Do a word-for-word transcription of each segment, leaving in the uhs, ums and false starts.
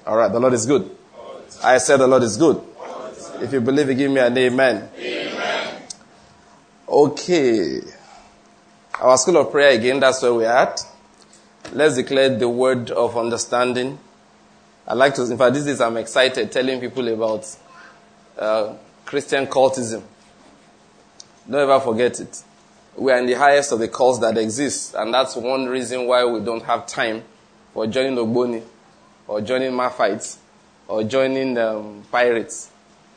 All right, the Lord is good. I said the Lord is good. If you believe it, give me an amen. Amen. Okay. Our school of prayer again, that's where we're at. Let's declare the word of understanding. I like to, in fact, these days I'm excited telling people about uh, Christian cultism. Don't ever forget it. We are in the highest of the cults that exist, and that's one reason why we don't have time for joining Ogboni, or joining Maphites, or joining um, pirates.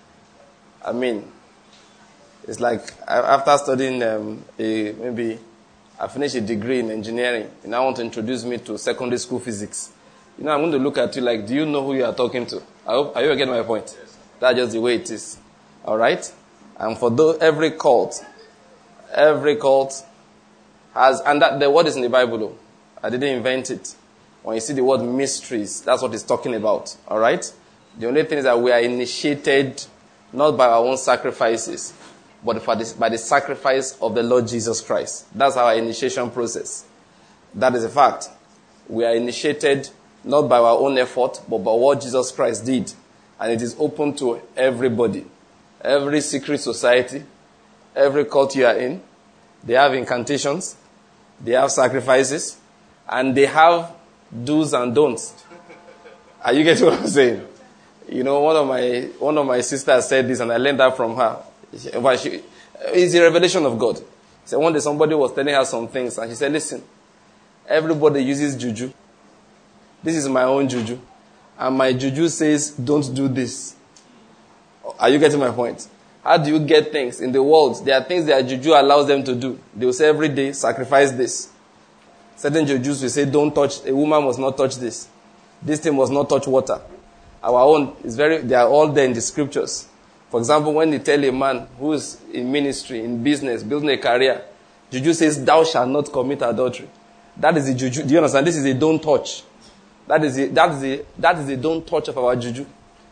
I mean, it's like after studying um, a, maybe I finished a degree in engineering, and I want to introduce me to secondary school physics. You know, I'm going to look at you like, do you know who you are talking to? I hope, are you getting my point? Yes. That's just the way it is. All right? And for those, every cult, every cult has, and that the word is in the Bible though. I didn't invent it. When you see the word mysteries, that's what it's talking about. All right? The only thing is that we are initiated not by our own sacrifices, but for this, by the sacrifice of the Lord Jesus Christ. That's our initiation process. That is a fact. We are initiated not by our own effort, but by what Jesus Christ did. And it is open to everybody. Every secret society, every cult you are in, they have incantations, they have sacrifices, and they have do's and don'ts. Are you getting what I'm saying? You know, one of my one of my sisters said this, and I learned that from her. But she, it's a revelation of God. So one day somebody was telling her some things, and she said, listen, everybody uses juju. This is my own juju. And my juju says, don't do this. Are you getting my point? How do you get things? In the world, there are things that juju allows them to do. They will say every day, sacrifice this. Certain jujus will say, don't touch, a woman must not touch this. This thing must not touch water. Our own is very, they are all there in the scriptures. For example, when they tell a man who is in ministry, in business, building a career, juju says, thou shalt not commit adultery. That is the juju. Do you understand? This is a don't touch. That is the, that is the, that is the don't touch of our juju.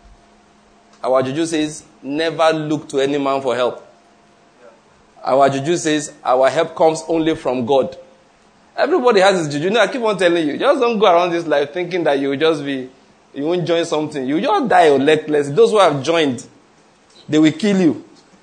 Our juju says, never look to any man for help. Our juju says, our help comes only from God. Everybody has his juju. No, I keep on telling you, just don't go around this life thinking that you will just be, you won't join something. You just die or legless. Those who have joined, they will kill you.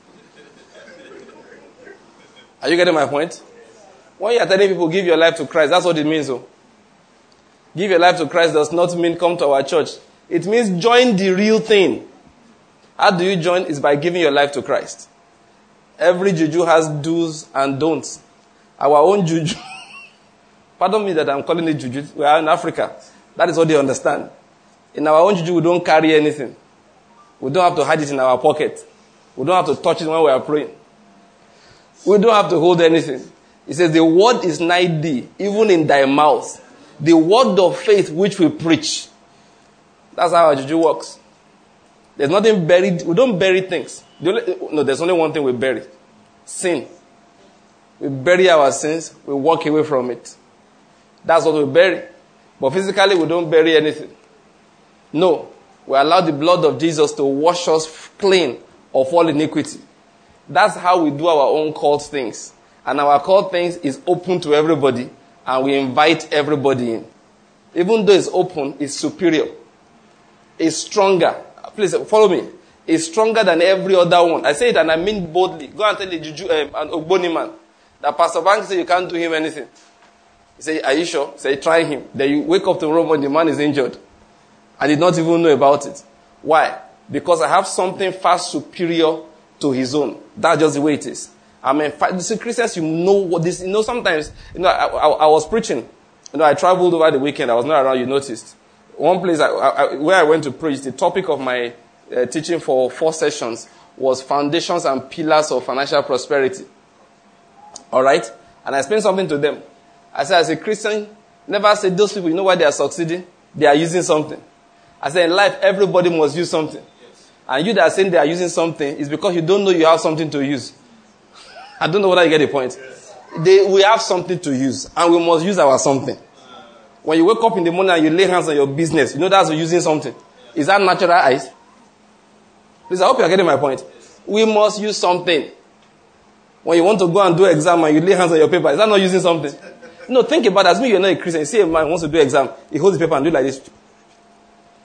Are you getting my point? When you are telling people, give your life to Christ, that's what it means. So. Give your life to Christ does not mean come to our church. It means join the real thing. How do you join? Is by giving your life to Christ. Every juju has do's and don'ts. Our own juju. Pardon me that I'm calling it juju. We are in Africa. That is what they understand. In our own juju, we don't carry anything. We don't have to hide it in our pocket. We don't have to touch it when we are praying. We don't have to hold anything. It says, the word is nigh thee, even in thy mouth. The word of faith which we preach. That's how our juju works. There's nothing buried. We don't bury things. The only, no, there's only one thing we bury. Sin. We bury our sins. We walk away from it. That's what we bury. But physically, we don't bury anything. No. We allow the blood of Jesus to wash us clean of all iniquity. That's how we do our own cult things. And our cult things is open to everybody. And we invite everybody in. Even though it's open, it's superior. It's stronger. Please follow me. It's stronger than every other one. I say it and I mean boldly. Go and tell the Juju, um, an Ogboni man that Pastor Bank said you can't do him anything. He say, are you sure? Say, try him. Then you wake up tomorrow when the man is injured. I did not even know about it. Why? Because I have something far superior to his own. That's just the way it is. I mean, the Christians, you know what this, you know, sometimes, you know, I, I, I was preaching. You know, I traveled over the weekend. I was not around, you noticed. One place I, I, where I went to preach, the topic of my uh, teaching for four sessions was foundations and pillars of financial prosperity. All right? And I explained something to them. I said, as a Christian, never say those people, you know why they are succeeding? They are using something. I said, in life, everybody must use something. Yes. And you that are saying they are using something is because you don't know you have something to use. I don't know whether you get the point. Yes. They, we have something to use, and we must use our something. When you wake up in the morning and you lay hands on your business, you know that's using something. Is that natural eyes? Please, I hope you are getting my point. We must use something. When you want to go and do exam and you lay hands on your paper, is that not using something? No, think about it. As me, you're not a Christian. You see a man who wants to do exam, he holds the paper and do like this.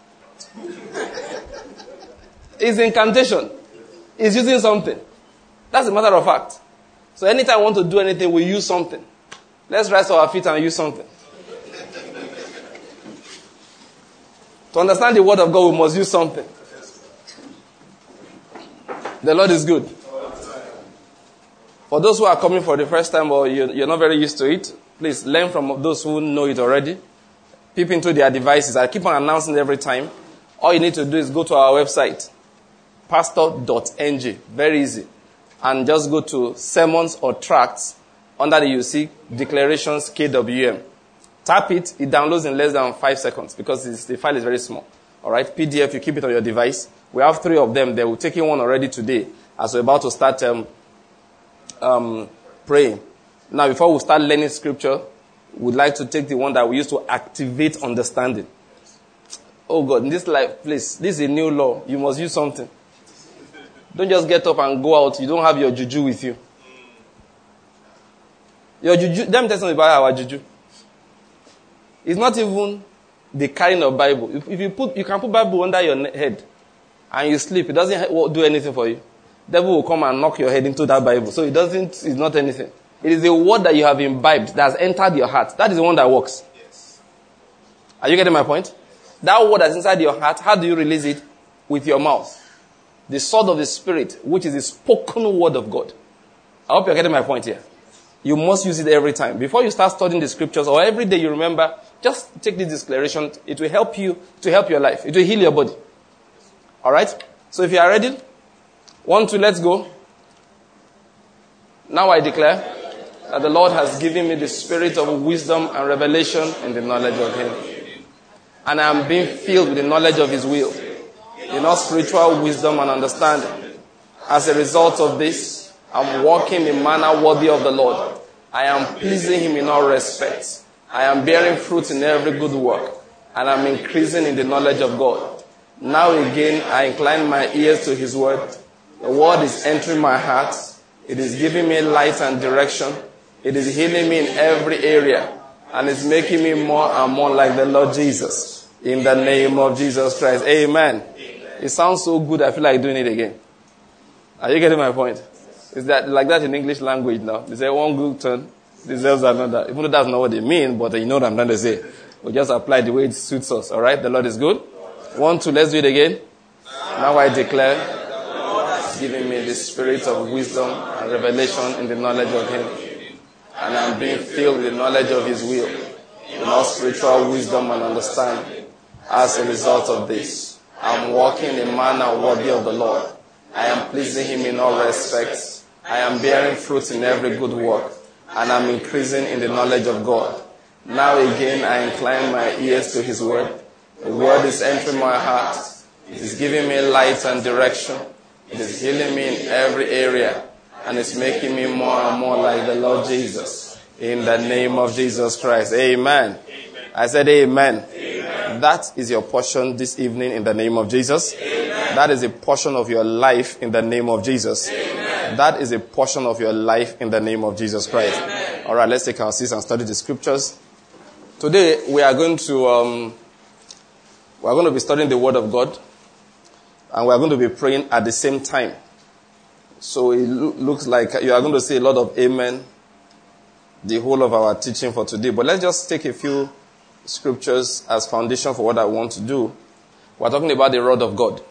It's incantation. It's using something. That's a matter of fact. So anytime we want to do anything, we use something. Let's rise to our feet and use something. To understand the word of God, we must use something. The Lord is good. For those who are coming for the first time or you're not very used to it, please learn from those who know it already. Peep into their devices. I keep on announcing every time. All you need to do is go to our website, pastor dot n g. Very easy. And just go to sermons or tracts. Under the you see declarations K W M. Tap it. It downloads in less than five seconds because it's, the file is very small. All right. P D F. You keep it on your device. We have three of them. They will take in one already today as we're about to start um, um, praying. Now, before we start learning scripture, we'd like to take the one that we use to activate understanding. Oh God, in this life, please, this is a new law. You must use something. Don't just get up and go out. You don't have your juju with you. Your juju, let me tell something about our juju. It's not even the carrying of Bible. If, if you put, you can put Bible under your head and you sleep, it doesn't do anything for you. Devil will come and knock your head into that Bible. So it doesn't, it's not anything. It is the word that you have imbibed that has entered your heart. That is the one that works. Yes. Are you getting my point? That word that's inside your heart, how do you release it? With your mouth. The sword of the Spirit, which is the spoken word of God. I hope you're getting my point here. You must use it every time. Before you start studying the scriptures or every day you remember, just take this declaration. It will help you to help your life. It will heal your body. Alright? So if you are ready, one, two, let's go. Now I declare that the Lord has given me the spirit of wisdom and revelation in the knowledge of Him. And I am being filled with the knowledge of His will, in all spiritual wisdom and understanding. As a result of this, I'm walking in manner worthy of the Lord. I am pleasing Him in all respects. I am bearing fruit in every good work, and I'm increasing in the knowledge of God. Now again, I incline my ears to His word. The word is entering my heart. It is giving me light and direction. It is healing me in every area, and it's making me more and more like the Lord Jesus. In the name of Jesus Christ. Amen. It sounds so good, I feel like doing it again. Are you getting my point? Is that like that in English language now? They say one good turn deserves another. Even though that's not what they mean, but you know what I'm trying to say. We just apply the way it suits us. All right? The Lord is good. One, two, let's do it again. Now I declare, giving me the spirit of wisdom and revelation in the knowledge of Him. And I'm being filled with the knowledge of His will, in all spiritual wisdom and understanding. As a result of this, I'm walking in a manner worthy of the Lord. I am pleasing Him in all respects. I am bearing fruit in every good work, and I'm increasing in the knowledge of God. Now again, I incline my ears to His word. The word is entering my heart. It is giving me light and direction. It is healing me in every area, and it's making me more and more like the Lord Jesus. In the name of Jesus Christ. Amen. Amen. I said amen. Amen. That is your portion this evening in the name of Jesus. Amen. That is a portion of your life in the name of Jesus. Amen. That is a portion of your life in the name of Jesus Christ. Amen. All right, let's take our seats and study the scriptures. Today we are going to um, we are going to be studying the Word of God, and we are going to be praying at the same time. So it lo- looks like you are going to say a lot of amen the whole of our teaching for today. But let's just take a few scriptures as foundation for what I want to do. We're talking about the rod of God.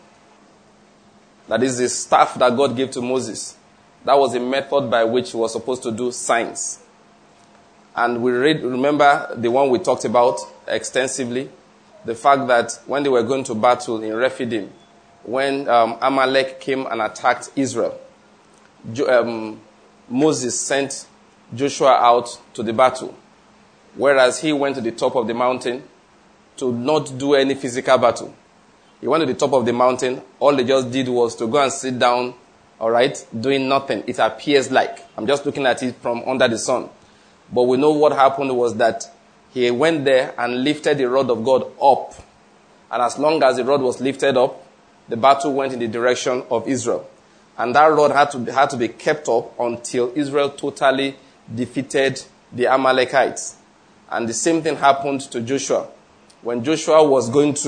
That is the staff that God gave to Moses. That was a method by which he was supposed to do signs. And we read, remember the one we talked about extensively, the fact that when they were going to battle in Rephidim, when um, Amalek came and attacked Israel, um, Moses sent Joshua out to the battle, whereas he went to the top of the mountain to not do any physical battle. He went to the top of the mountain. All they just did was to go and sit down, all right, doing nothing. It appears like. I'm just looking at it from under the sun. But we know what happened was that he went there and lifted the rod of God up. And as long as the rod was lifted up, the battle went in the direction of Israel. And that rod had to, had to be kept up until Israel totally defeated the Amalekites. And the same thing happened to Joshua. When Joshua was going to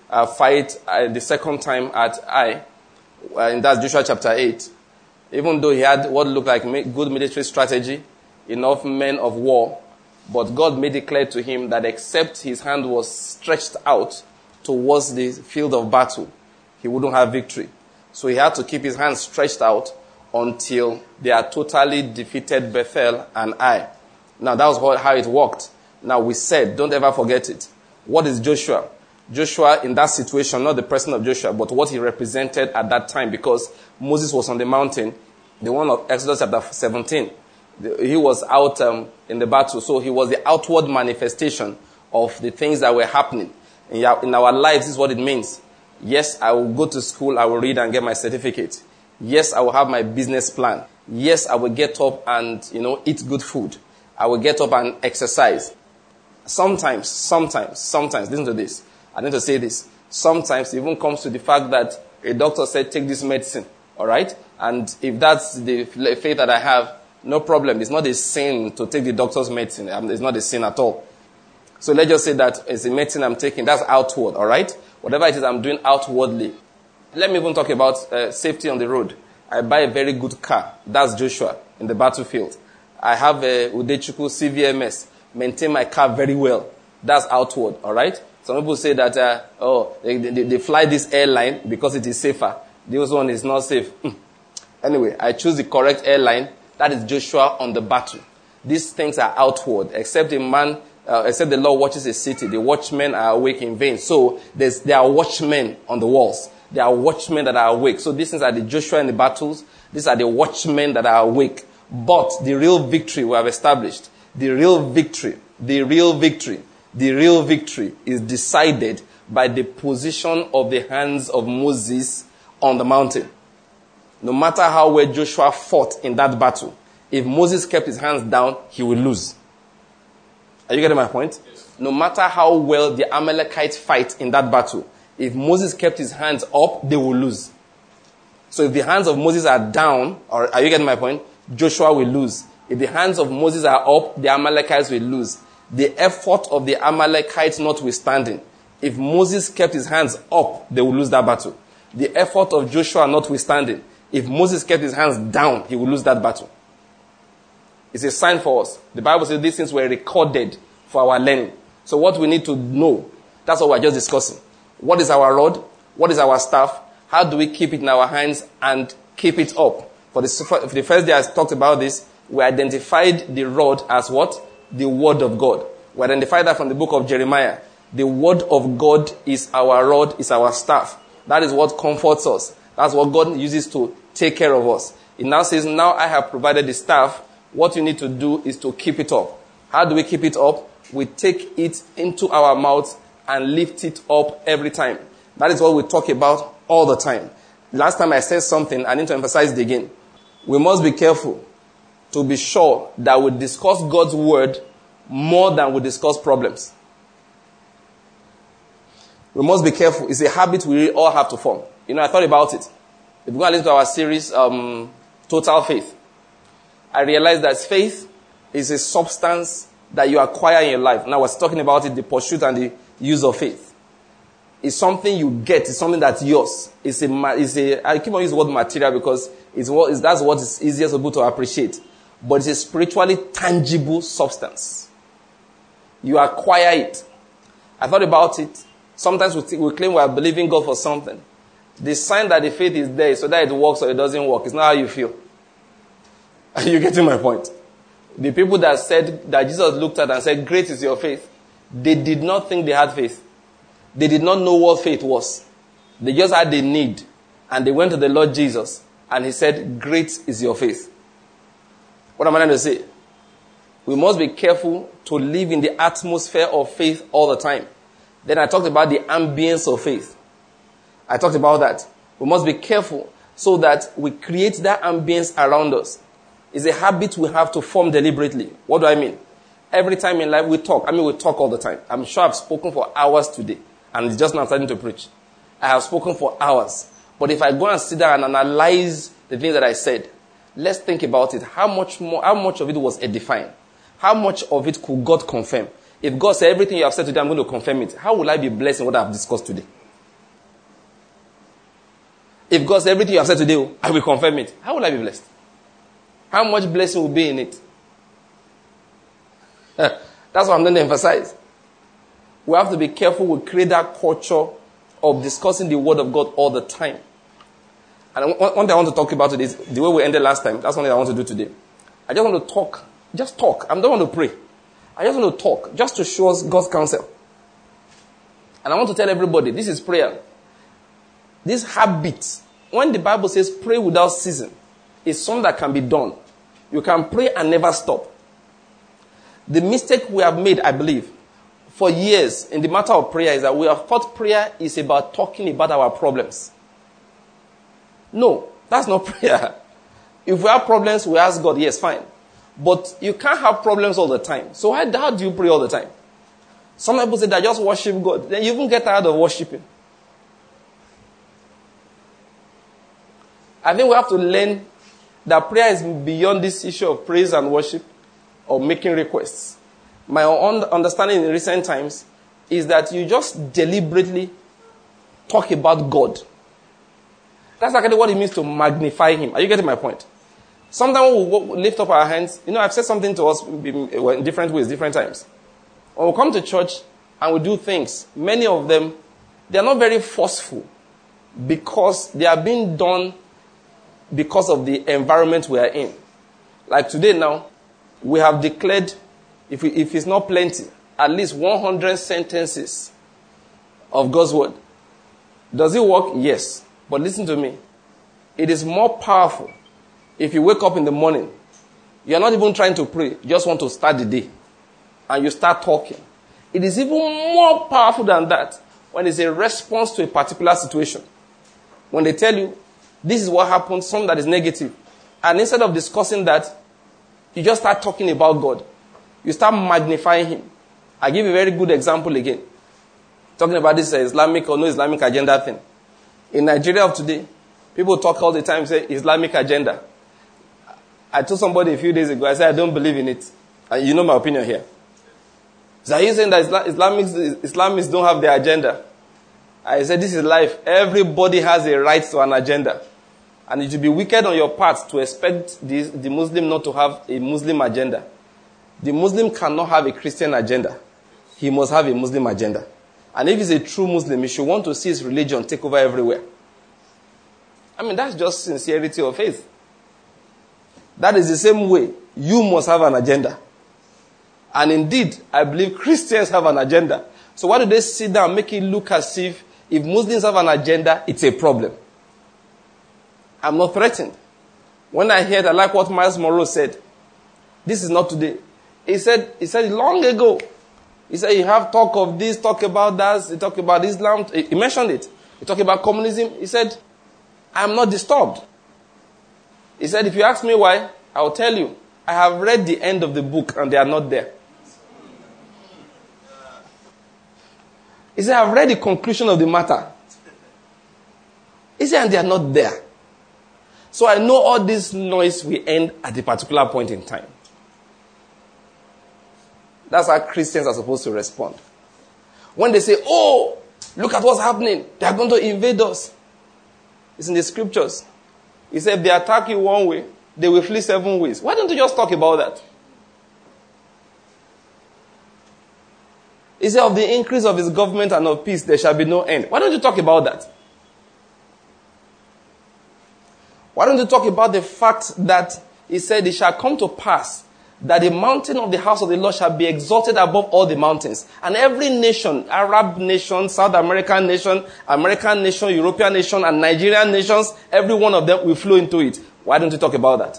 uh, fight uh, the second time at Ai, uh, in that Joshua chapter eight, even though he had what looked like good military strategy, enough men of war, but God made it clear to him that except his hand was stretched out towards the field of battle, he wouldn't have victory. So he had to keep his hand stretched out until they had totally defeated Bethel and Ai. Now that was how it worked. Now we said, don't ever forget it. What is Joshua? Joshua in that situation, not the person of Joshua, but what he represented at that time, because Moses was on the mountain, the one of Exodus chapter seventeen. He was out um, in the battle, so he was the outward manifestation of the things that were happening. In our, in our lives, this is what it means. Yes, I will go to school, I will read and get my certificate. Yes, I will have my business plan. Yes, I will get up and, you know, eat good food. I will get up and exercise. Sometimes, sometimes, sometimes, listen to this. I need to say this. Sometimes it even comes to the fact that a doctor said, take this medicine. All right? And if that's the faith that I have, no problem. It's not a sin to take the doctor's medicine. It's not a sin at all. So let's just say that it's a medicine I'm taking. That's outward. All right? Whatever it is I'm doing outwardly. Let me even talk about uh, safety on the road. I buy a very good car. That's Joshua in the battlefield. I have a Udechukwu C V M S. Maintain my car very well. That's outward. All right? Some people say that, uh, oh, they, they, they fly this airline because it is safer. This one is not safe. Anyway, I choose the correct airline. That is Joshua on the battle. These things are outward. Except a man, uh, except the Lord watches a city, the watchmen are awake in vain. So there's, there are watchmen on the walls. There are watchmen that are awake. So these things are the Joshua in the battles. These are the watchmen that are awake. But the real victory we have established, the real victory, the real victory, the real victory is decided by the position of the hands of Moses on the mountain. No matter how well Joshua fought in that battle, if Moses kept his hands down, he will lose. Are you getting my point? Yes. No matter how well the Amalekites fight in that battle, if Moses kept his hands up, they will lose. So if the hands of Moses are down, or are you getting my point? Joshua will lose. If the hands of Moses are up, the Amalekites will lose. The effort of the Amalekites notwithstanding, if Moses kept his hands up, they will lose that battle. The effort of Joshua notwithstanding, if Moses kept his hands down, he will lose that battle. It's a sign for us. The Bible says these things were recorded for our learning. So what we need to know, that's what we're just discussing. What is our rod? What is our staff? How do we keep it in our hands and keep it up? For the, for the first day I talked about this, we identified the rod as what? The word of God. We identified that from the book of Jeremiah. The word of God is our rod, is our staff. That is what comforts us. That's what God uses to take care of us. It now says, now I have provided the staff. What you need to do is to keep it up. How do we keep it up? We take it into our mouths and lift it up every time. That is what we talk about all the time. Last time I said something, I need to emphasize it again. We must be careful to be sure that we discuss God's word more than we discuss problems. We must be careful. It's a habit we all have to form. You know, I thought about it. If we go and listen to our series, um, Total Faith, I realized that faith is a substance that you acquire in your life. Now, I was talking about it, the pursuit and the use of faith. It's something you get. It's something that's yours. It's a, it's a, I keep on using the word material because it's what, it's, that's what is easiest for people to appreciate. But it's a spiritually tangible substance. You acquire it. I thought about it. Sometimes we, th- we claim we are believing God for something. The sign that the faith is there is so that it works or it doesn't work. It's not how you feel. Are you getting my point? The people that said, that Jesus looked at and said, great is your faith, they did not think they had faith. They did not know what faith was. They just had the need. And they went to the Lord Jesus and he said, great is your faith. What am I trying to say? We must be careful to live in the atmosphere of faith all the time. Then I talked about the ambience of faith. I talked about that. We must be careful so that we create that ambience around us. It's a habit we have to form deliberately. What do I mean? Every time in life we talk. I mean, we talk all the time. I'm sure I've spoken for hours today. And it's just now starting to preach. I have spoken for hours. But if I go and sit down and analyze the things that I said, let's think about it. How much more, how much of it was edifying? How much of it could God confirm? If God said everything you have said today, I'm going to confirm it. How will I be blessed in what I have discussed today? If God said everything you have said today, I will confirm it. How will I be blessed? How much blessing will be in it? That's what I'm going to emphasize. We have to be careful we create that culture of discussing the word of God all the time. And one thing I want to talk about today is the way we ended last time. That's one thing I want to do today. I just want to talk. Just talk. I don't want to pray. I just want to talk just to show us God's counsel. And I want to tell everybody, this is prayer. This habit, when the Bible says pray without ceasing, is something that can be done. You can pray and never stop. The mistake we have made, I believe, for years in the matter of prayer is that we have thought prayer is about talking about our problems. No, that's not prayer. If we have problems, we ask God, yes, fine. But you can't have problems all the time. So how, how do you pray all the time? Some people say that just worship God. Then you even get tired of worshiping. I think we have to learn that prayer is beyond this issue of praise and worship or making requests. My understanding in recent times is that you just deliberately talk about God. That's actually what it means to magnify Him. Are you getting my point? Sometimes we lift up our hands. You know, I've said something to us in different ways, different times. When we come to church and we do things, many of them, they are not very forceful because they are being done because of the environment we are in. Like today now, we have declared, if, we, if it's not plenty, at least one hundred sentences of God's word. Does it work? Yes. But listen to me. It is more powerful if you wake up in the morning, you're not even trying to pray, you just want to start the day, and you start talking. It is even more powerful than that when it's a response to a particular situation. When they tell you, this is what happened, something that is negative, and instead of discussing that, you just start talking about God. You start magnifying Him. I give you a very good example again. Talking about this uh, Islamic or no Islamic agenda thing. In Nigeria of today, people talk all the time, say Islamic agenda. I told somebody a few days ago, I said, I don't believe in it. And you know my opinion here. So are you saying that Islamics, Islamists don't have their agenda? I said, this is life. Everybody has a right to an agenda. And it would be wicked on your part to expect the, the Muslim not to have a Muslim agenda. The Muslim cannot have a Christian agenda. He must have a Muslim agenda. And if he's a true Muslim, he should want to see his religion take over everywhere. I mean, that's just sincerity of faith. That is the same way you must have an agenda. And indeed, I believe Christians have an agenda. So why do they sit down and make it look as if if Muslims have an agenda, it's a problem? I'm not threatened. When I heard, I like what Miles Monroe said. This is not today. He said, he said long ago, he said, you have talk of this, talk about that, you talk about Islam. He mentioned it. You talk about communism. He said, I'm not disturbed. He said, if you ask me why, I will tell you. I have read the end of the book and they are not there. He said, I've read the conclusion of the matter. He said, and they are not there. So I know all this noise will end at a particular point in time. That's how Christians are supposed to respond. When they say, oh, look at what's happening. They are going to invade us. It's in the scriptures. He said, if they attack you one way, they will flee seven ways. Why don't you just talk about that? He said, of the increase of his government and of peace, there shall be no end. Why don't you talk about that? Why don't you talk about the fact that he said, it shall come to pass that the mountain of the house of the Lord shall be exalted above all the mountains. And every nation, Arab nation, South American nation, American nation, European nation, and Nigerian nations, every one of them will flow into it. Why don't you talk about that?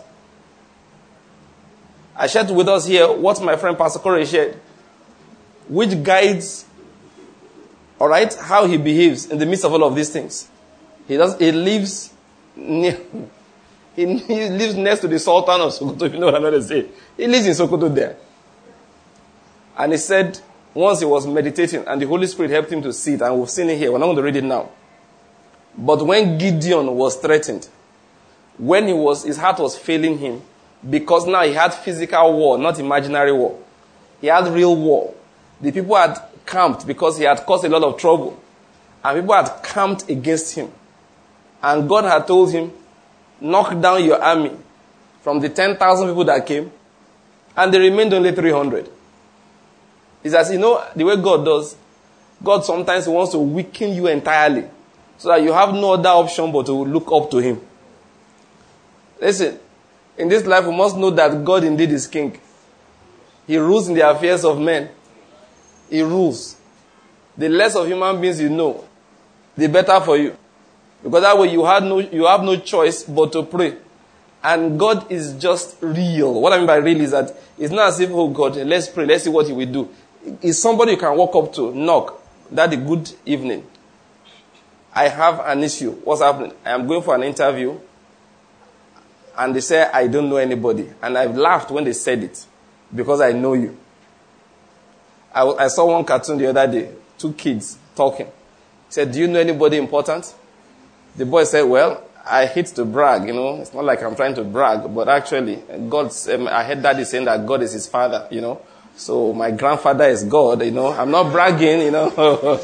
I shared with us here what my friend Pastor Corey shared, which guides, all right, how he behaves in the midst of all of these things. He does. He lives near, he, he lives next to the Sultan of Sokoto, if you know what I'm going to say. He lives in Sokoto there. And he said, once he was meditating, and the Holy Spirit helped him to see it, and we've seen it here. We're not going to read it now. But when Gideon was threatened, when he was, his heart was failing him, because now he had physical war, not imaginary war. He had real war. The people had camped because he had caused a lot of trouble. And people had camped against him. And God had told him, knock down your army from the ten thousand people that came, and there remained only three hundred. It's as you know, the way God does, God sometimes wants to weaken you entirely so that you have no other option but to look up to him. Listen, in this life we must know that God indeed is king. He rules in the affairs of men. He rules. The less of human beings you know, the better for you. Because that way you have no, you have no choice but to pray. And God is just real. What I mean by real is that it's not as if, oh God, let's pray, let's see what he will do. It's somebody you can walk up to, knock. Daddy, good evening. I have an issue. What's happening? I am going for an interview. And they say, I don't know anybody. And I've laughed when they said it. Because I know you. I, I saw one cartoon the other day. Two kids talking. He said, do you know anybody important? The boy said, well, I hate to brag, you know. It's not like I'm trying to brag. But actually, God, um, I heard Daddy saying that God is his father, you know. So my grandfather is God, you know. I'm not bragging, you know.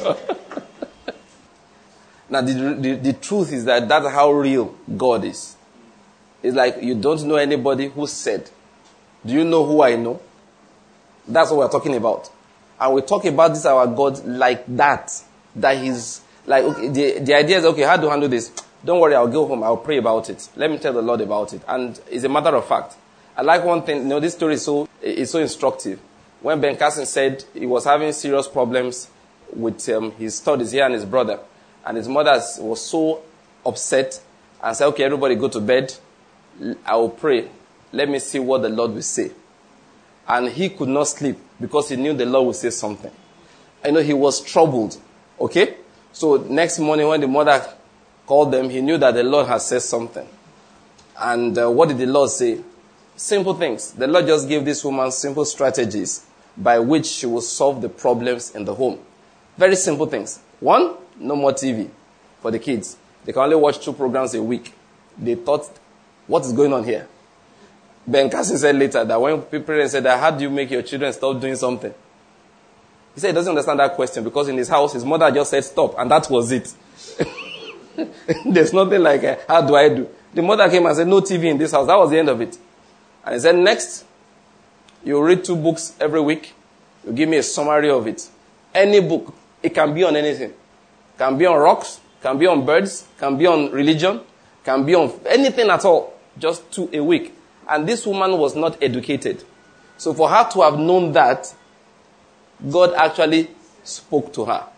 Now, the, the, the truth is that that's how real God is. It's like you don't know anybody who said, do you know who I know? That's what we're talking about. And we talk about this, our God, like that. That he's, like, okay, the, the idea is, okay, how do I handle this? Don't worry, I'll go home, I'll pray about it. Let me tell the Lord about it. And it's a matter of fact. I like one thing, you know, this story is so, is so instructive. When Ben Carson said he was having serious problems with um, his studies, he and his brother, and his mother was so upset and said, okay, everybody go to bed. I will pray. Let me see what the Lord will say. And he could not sleep because he knew the Lord would say something. I know he was troubled. Okay? So next morning when the mother called them, he knew that the Lord had said something. And uh, what did the Lord say? Simple things. The Lord just gave this woman simple strategies by which she will solve the problems in the home. Very simple things. One, no more T V for the kids. They can only watch two programs a week. They thought, what is going on here? Ben Carson said later that when parents said that, how do you make your children stop doing something? He said he doesn't understand that question because in his house, his mother just said stop, and that was it. There's nothing like, uh, how do I do? The mother came and said, no T V in this house. That was the end of it. And he said, next, you read two books every week. You give me a summary of it. Any book. It can be on anything. It can be on rocks. It can be on birds. It can be on religion. It can be on anything at all. Just two a week. And this woman was not educated. So for her to have known that, God actually spoke to her.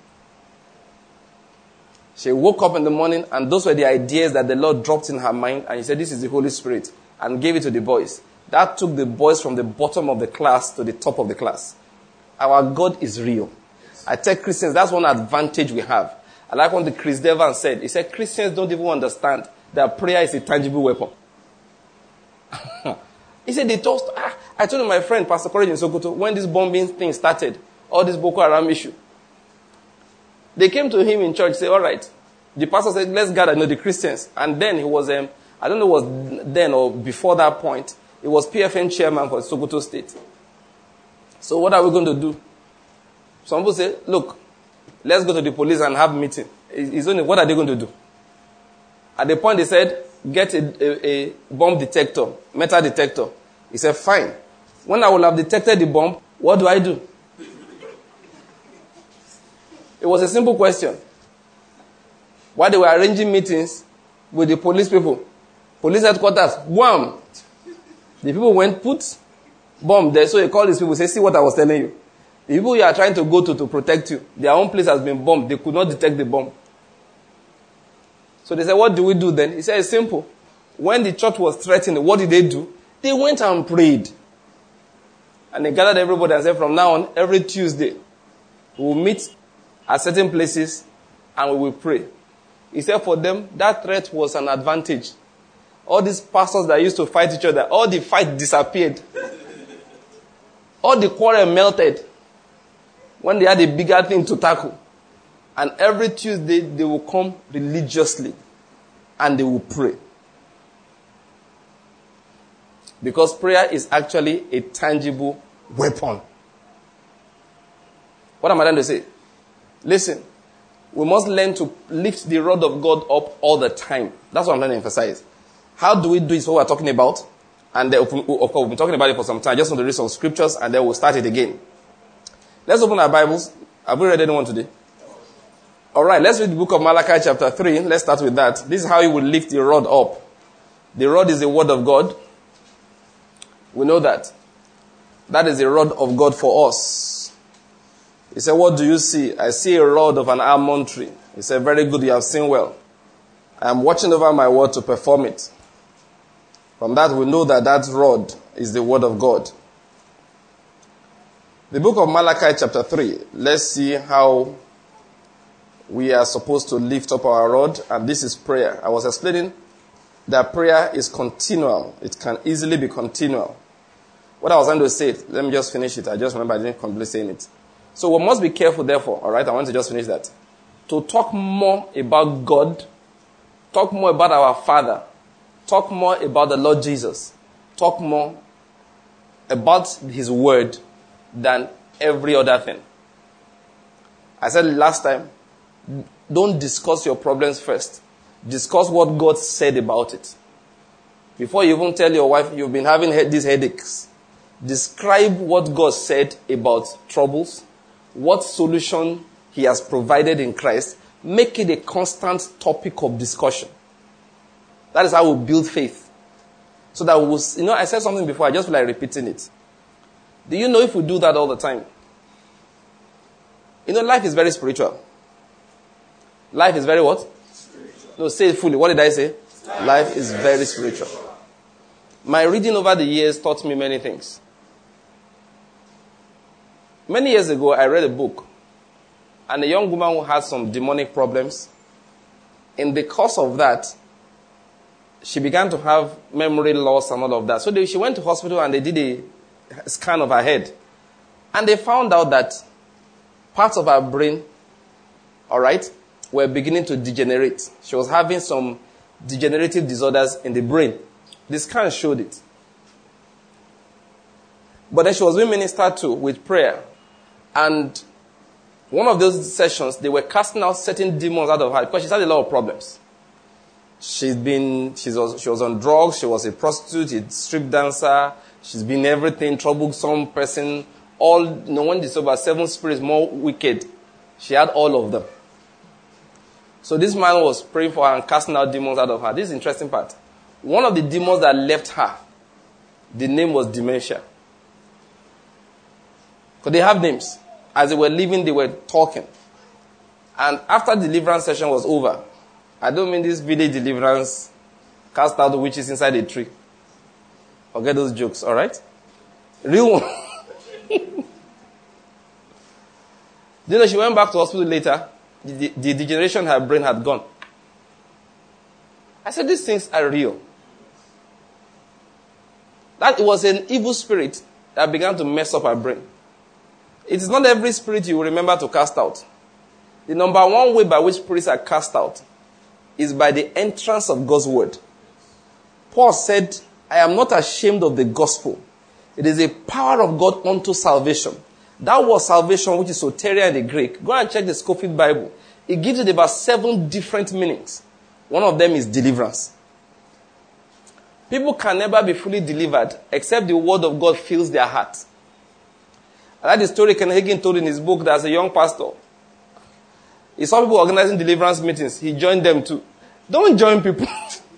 She woke up in the morning and those were the ideas that the Lord dropped in her mind. And he said, this is the Holy Spirit. And gave it to the boys. That took the boys from the bottom of the class to the top of the class. Our God is real. I tell Christians, that's one advantage we have. I like what the Chris Devan said. He said, Christians don't even understand that prayer is a tangible weapon. He said, they told, ah, I told my friend, Pastor Courage in Sokoto, when this bombing thing started, all this Boko Haram issue, they came to him in church, say, all right. The pastor said, let's gather, you know, the Christians. And then he was, um, I don't know was then or before that point, he was P F N chairman for Sokoto State. So what are we going to do? Some people say, look, let's go to the police and have a meeting. It's only, what are they going to do? At the point they said, get a, a, a bomb detector, metal detector. He said, fine. When I will have detected the bomb, what do I do? It was a simple question. While they were arranging meetings with the police people, police headquarters, wham! The people went, put bomb there. So he called these people, say, see what I was telling you. The people you are trying to go to to protect you, their own place has been bombed. They could not detect the bomb. So they said, what do we do then? He said, it's simple. When the church was threatened, what did they do? They went and prayed. And they gathered everybody and said, from now on, every Tuesday, we will meet at certain places and we will pray. He said for them, that threat was an advantage. All these pastors that used to fight each other, all the fight disappeared. All the quarrel melted when they had a bigger thing to tackle. And every Tuesday, they will come religiously and they will pray. Because prayer is actually a tangible weapon. What am I trying to say? Listen, We must learn to lift the rod of God up all the time. That's what I'm trying to emphasize. How do we do it? Is what we're talking about. And then, of course, we've been talking about it for some time. I just want to read some scriptures and then we'll start it again. Let's open our Bibles. Have we read anyone today? All right, let's read the book of Malachi chapter three. Let's start with that. This is how you will lift the rod up. The rod is the word of God. We know that. That is the rod of God for us. He said, what do you see? I see a rod of an almond tree. He said, very good, you have seen well. I am watching over my word to perform it. From that, we know that that rod is the word of God. The book of Malachi chapter three. Let's see how we are supposed to lift up our rod. And this is prayer. I was explaining that prayer is continual. It can easily be continual. What I was trying to say, let me just finish it. I just remember I didn't complete saying it. So we must be careful, therefore. All right, I want to just finish that. To talk more about God, talk more about our Father, talk more about the Lord Jesus, talk more about His Word than every other thing. I said last time, don't discuss your problems first. Discuss what God said about it. Before you even tell your wife you've been having he- these headaches, describe what God said about troubles, what solution He has provided in Christ. Make it a constant topic of discussion. That is how we build faith. So that we will, you know, I said something before, I just feel like repeating it. Do you know if we do that all the time? You know, life is very spiritual. Life is very what? Spiritual. No, say it fully. What did I say? Life, life is very spiritual. My reading over the years taught me many things. Many years ago, I read a book. And a young woman who had some demonic problems. In the course of that, she began to have memory loss and all of that. So they, she went to hospital and they did a scan of her head. And they found out that parts of her brain, all right, were beginning to degenerate. She was having some degenerative disorders in the brain. The scan showed it. But then she was being ministered to with prayer. And one of those sessions, they were casting out certain demons out of her because she had a lot of problems. She's been, she was, she was on drugs, she was a prostitute, a strip dancer, she's been everything, troublesome person, all, no one is over seven spirits more wicked. She had all of them. So this man was praying for her and casting out demons out of her. This is the interesting part. One of the demons that left her, the name was dementia. Because they have names. As they were leaving, they were talking. And after the deliverance session was over, I don't mean this village deliverance, cast out the witches inside a tree. Forget those jokes, all right? Real one. You know, she went back to hospital later. The, the degeneration in her brain had gone. I said, these things are real. That it was an evil spirit that began to mess up her brain. It is not every spirit you will remember to cast out. The number one way by which spirits are cast out is by the entrance of God's word. Paul said, I am not ashamed of the gospel. It is a power of God unto salvation. That word salvation, which is soteria in the Greek, go and check the Scofield Bible. It gives it about seven different meanings. One of them is deliverance. People can never be fully delivered except the word of God fills their heart. I like the story Ken Hagin told in his book that as a young pastor, he saw people organizing deliverance meetings. He joined them too. Don't join people.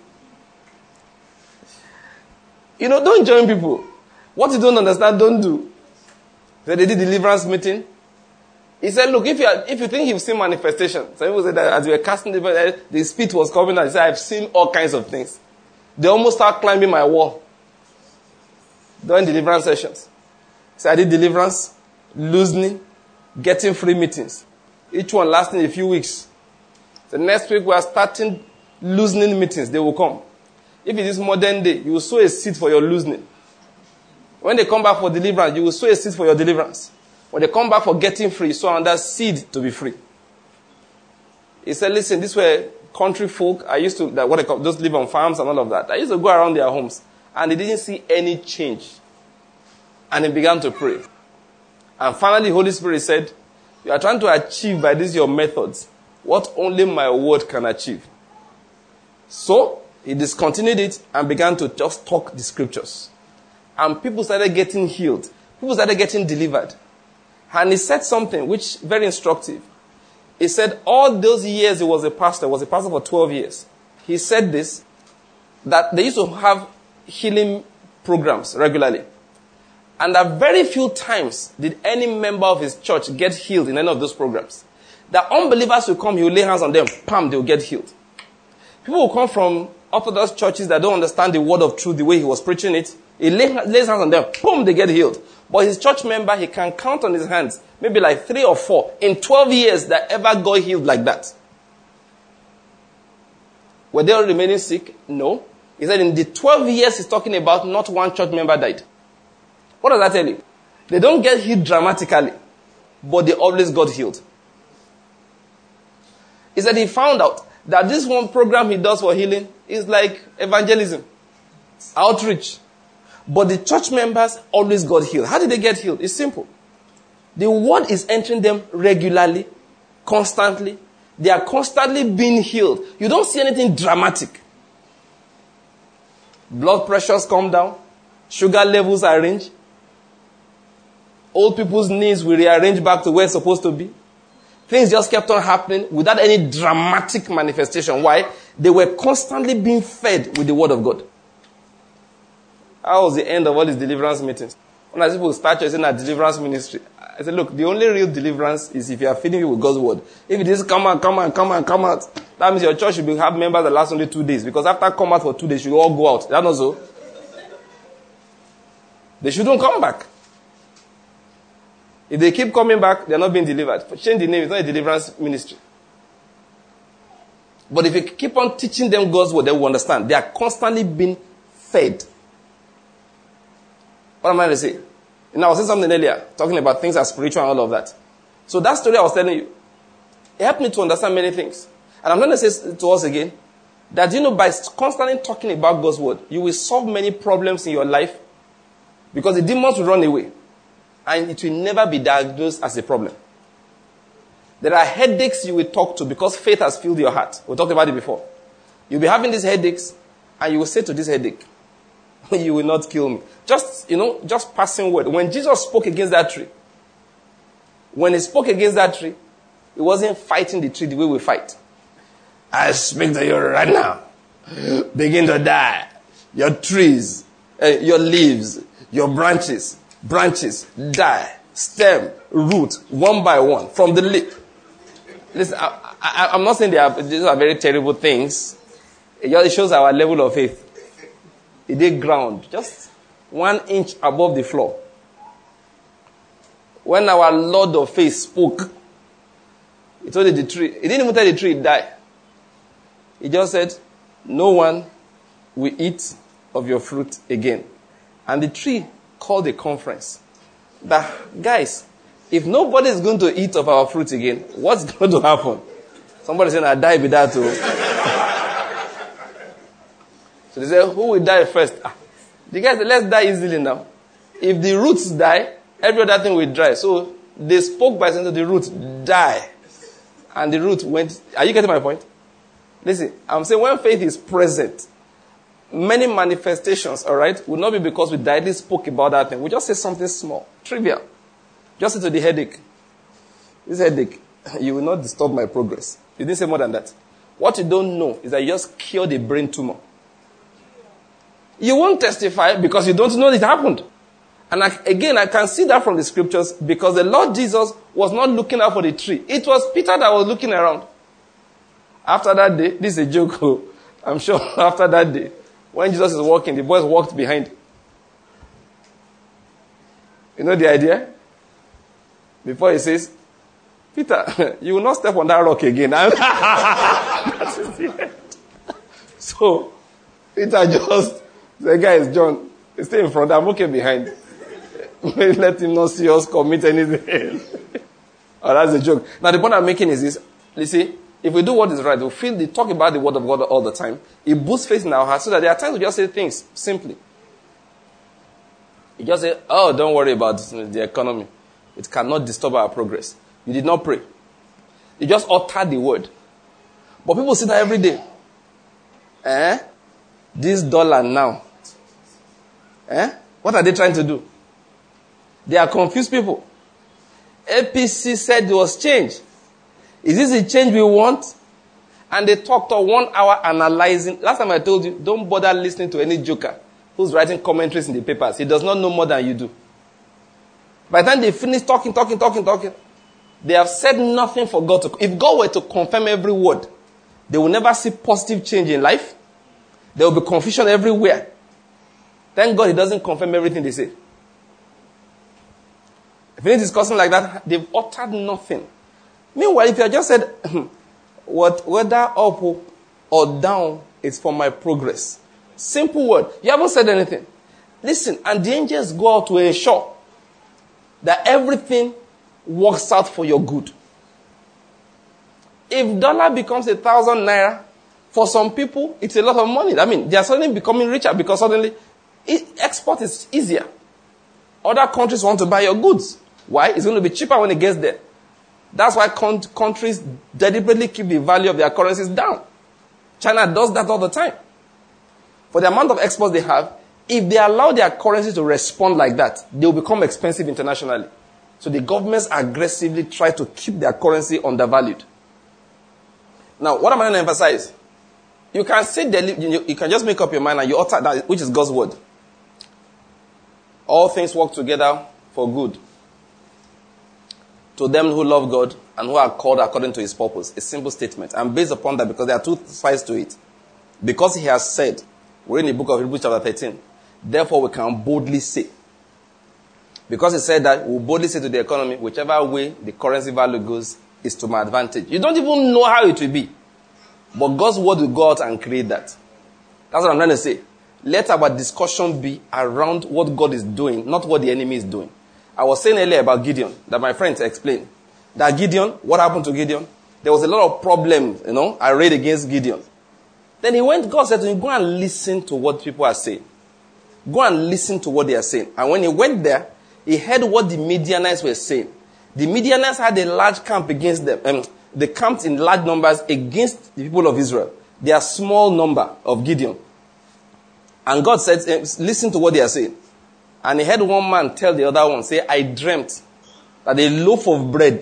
You know, don't join people. What you don't understand, don't do. So they did deliverance meeting. He said, look, if you are, if you think you've seen manifestation, some people said that as we were casting the, the spirit was coming out, he said, I've seen all kinds of things. They almost start climbing my wall during deliverance sessions. So I did deliverance, loosening, getting free meetings. Each one lasting a few weeks. The next week we are starting loosening meetings. They will come. If it is modern day, you will sow a seed for your loosening. When they come back for deliverance, you will sow a seed for your deliverance. When they come back for getting free, sow another seed to be free. He said, listen, these were country folk. I used to, that what they call, those live on farms and all of that. I used to go around their homes and they didn't see any change. And he began to pray. And finally, Holy Spirit said, you are trying to achieve by these your methods what only my word can achieve. So, he discontinued it and began to just talk the scriptures. And people started getting healed. People started getting delivered. And he said something which very instructive. He said all those years he was a pastor, was a pastor for twelve years. He said this, that they used to have healing programs regularly. And that very few times did any member of his church get healed in any of those programs. The unbelievers will come, he will lay hands on them, pam, they will get healed. People will come from Orthodox churches that don't understand the word of truth the way he was preaching it. He lay, lays hands on them, boom, they get healed. But his church member, he can count on his hands, maybe like three or four, in twelve years that ever got healed like that. Were they all remaining sick? No. He said in the twelve years he's talking about, not one church member died. What does that tell you? They don't get healed dramatically, but they always got healed. He said he found out that this one program he does for healing is like evangelism, outreach. But the church members always got healed. How did they get healed? It's simple. The word is entering them regularly, constantly. They are constantly being healed. You don't see anything dramatic. Blood pressures come down. Sugar levels are arranged. Old people's knees will rearrange back to where it's supposed to be. Things just kept on happening without any dramatic manifestation. Why? They were constantly being fed with the word of God. How was the end of all these deliverance meetings? When I see people start saying that deliverance ministry, I said, look, the only real deliverance is if you are feeding you with God's word. If it is come out, come out, come out, come out, that means your church should be, have members that last only two days. Because after come out for two days, you all go out. That's not so. They shouldn't come back. If they keep coming back, they're not being delivered. Change the name, it's not a deliverance ministry. But if you keep on teaching them God's word, they will understand. They are constantly being fed. What am I going to say? And I was saying something earlier, talking about things as spiritual and all of that. So that story I was telling you, it helped me to understand many things. And I'm going to say to us again, that you know, by constantly talking about God's word, you will solve many problems in your life because the demons will run away. And it will never be diagnosed as a problem. There are headaches you will talk to because faith has filled your heart. We talked about it before. You'll be having these headaches and you will say to this headache, you will not kill me. Just, you know, just passing word. When Jesus spoke against that tree, when he spoke against that tree, he wasn't fighting the tree the way we fight. I speak to you right now. Begin to die. Your trees, uh, your leaves, your branches, branches, die. Stem, root, one by one, from the lip. Listen, I, I, I'm not saying they are, these are very terrible things. It just shows our level of faith. It did ground, just one inch above the floor. When our Lord of faith spoke, he told the tree, he didn't even tell the tree to die. He just said, no one will eat of your fruit again. And the tree called a conference. But guys, if nobody is going to eat of our fruit again, what's going to happen? Somebody said, I die with that too. So they said, who will die first? Ah, the guys said, let's die easily now. If the roots die, every other thing will dry. So they spoke by saying to the roots, die. And the root went. Are you getting my point? Listen, I'm saying when faith is present, many manifestations, all right, will not be because we directly spoke about that thing. We just say something small, trivial. Just say to the headache, this headache, you will not disturb my progress. You didn't say more than that. What you don't know is that you just cured a brain tumor. You won't testify because you don't know it happened. And I, again, I can see that from the scriptures because the Lord Jesus was not looking out for the tree. It was Peter that was looking around. After that day, this is a joke. I'm sure after that day, when Jesus is walking, the boys walked behind. You know the idea? Before he says, Peter, you will not step on that rock again. That is it. So, Peter just said, guys, John, stay in front. I'm okay behind. Let him not see us commit anything. Oh, that's a joke. Now, the point I'm making is this. You see, if we do what is right, we feel the talk about the word of God all the time. It boosts faith in our hearts so that there are times we just say things simply. You just say, oh, don't worry about the economy. It cannot disturb our progress. You did not pray. You just utter the word. But people see that every day. Eh? This dollar now. Eh? What are they trying to do? They are confused people. A P C said there was change. Is this the change we want? And they talked for one hour analyzing. Last time I told you, don't bother listening to any joker who's writing commentaries in the papers. He does not know more than you do. By the time they finish talking, talking, talking, talking, they have said nothing for God to. If God were to confirm every word, they will never see positive change in life. There will be confusion everywhere. Thank God he doesn't confirm everything they say. If you're discussing like that, they've uttered nothing. Meanwhile, if you had just said, what, whether up or down, it's for my progress. Simple word. You haven't said anything. Listen, and the angels go out to ensure that everything works out for your good. If dollar becomes a thousand naira, for some people, it's a lot of money. I mean, they are suddenly becoming richer because suddenly it, export is easier. Other countries want to buy your goods. Why? It's going to be cheaper when it gets there. That's why con- countries deliberately keep the value of their currencies down. China does that all the time. For the amount of exports they have, if they allow their currencies to respond like that, they will become expensive internationally. So the governments aggressively try to keep their currency undervalued. Now, what am I going to emphasize? You can say, deli- you can just make up your mind and you utter that, which is God's word. All things work together for good to them who love God and who are called according to his purpose. A simple statement. And based upon that, because there are two sides to it. Because he has said, we're in the book of Hebrews chapter thirteen, therefore we can boldly say. Because he said that, we'll boldly say to the economy, whichever way the currency value goes is to my advantage. You don't even know how it will be. But God's word will go out and create that. That's what I'm trying to say. Let our discussion be around what God is doing, not what the enemy is doing. I was saying earlier about Gideon, that my friends explained. That Gideon, what happened to Gideon? There was a lot of problems, you know, arrayed against Gideon. Then he went, God said to him, go and listen to what people are saying. Go and listen to what they are saying. And when he went there, he heard what the Midianites were saying. The Midianites had a large camp against them. Um, they camped in large numbers against the people of Israel. They are small number of Gideon. And God said, listen to what they are saying. And he heard one man tell the other one, say, I dreamt that a loaf of bread,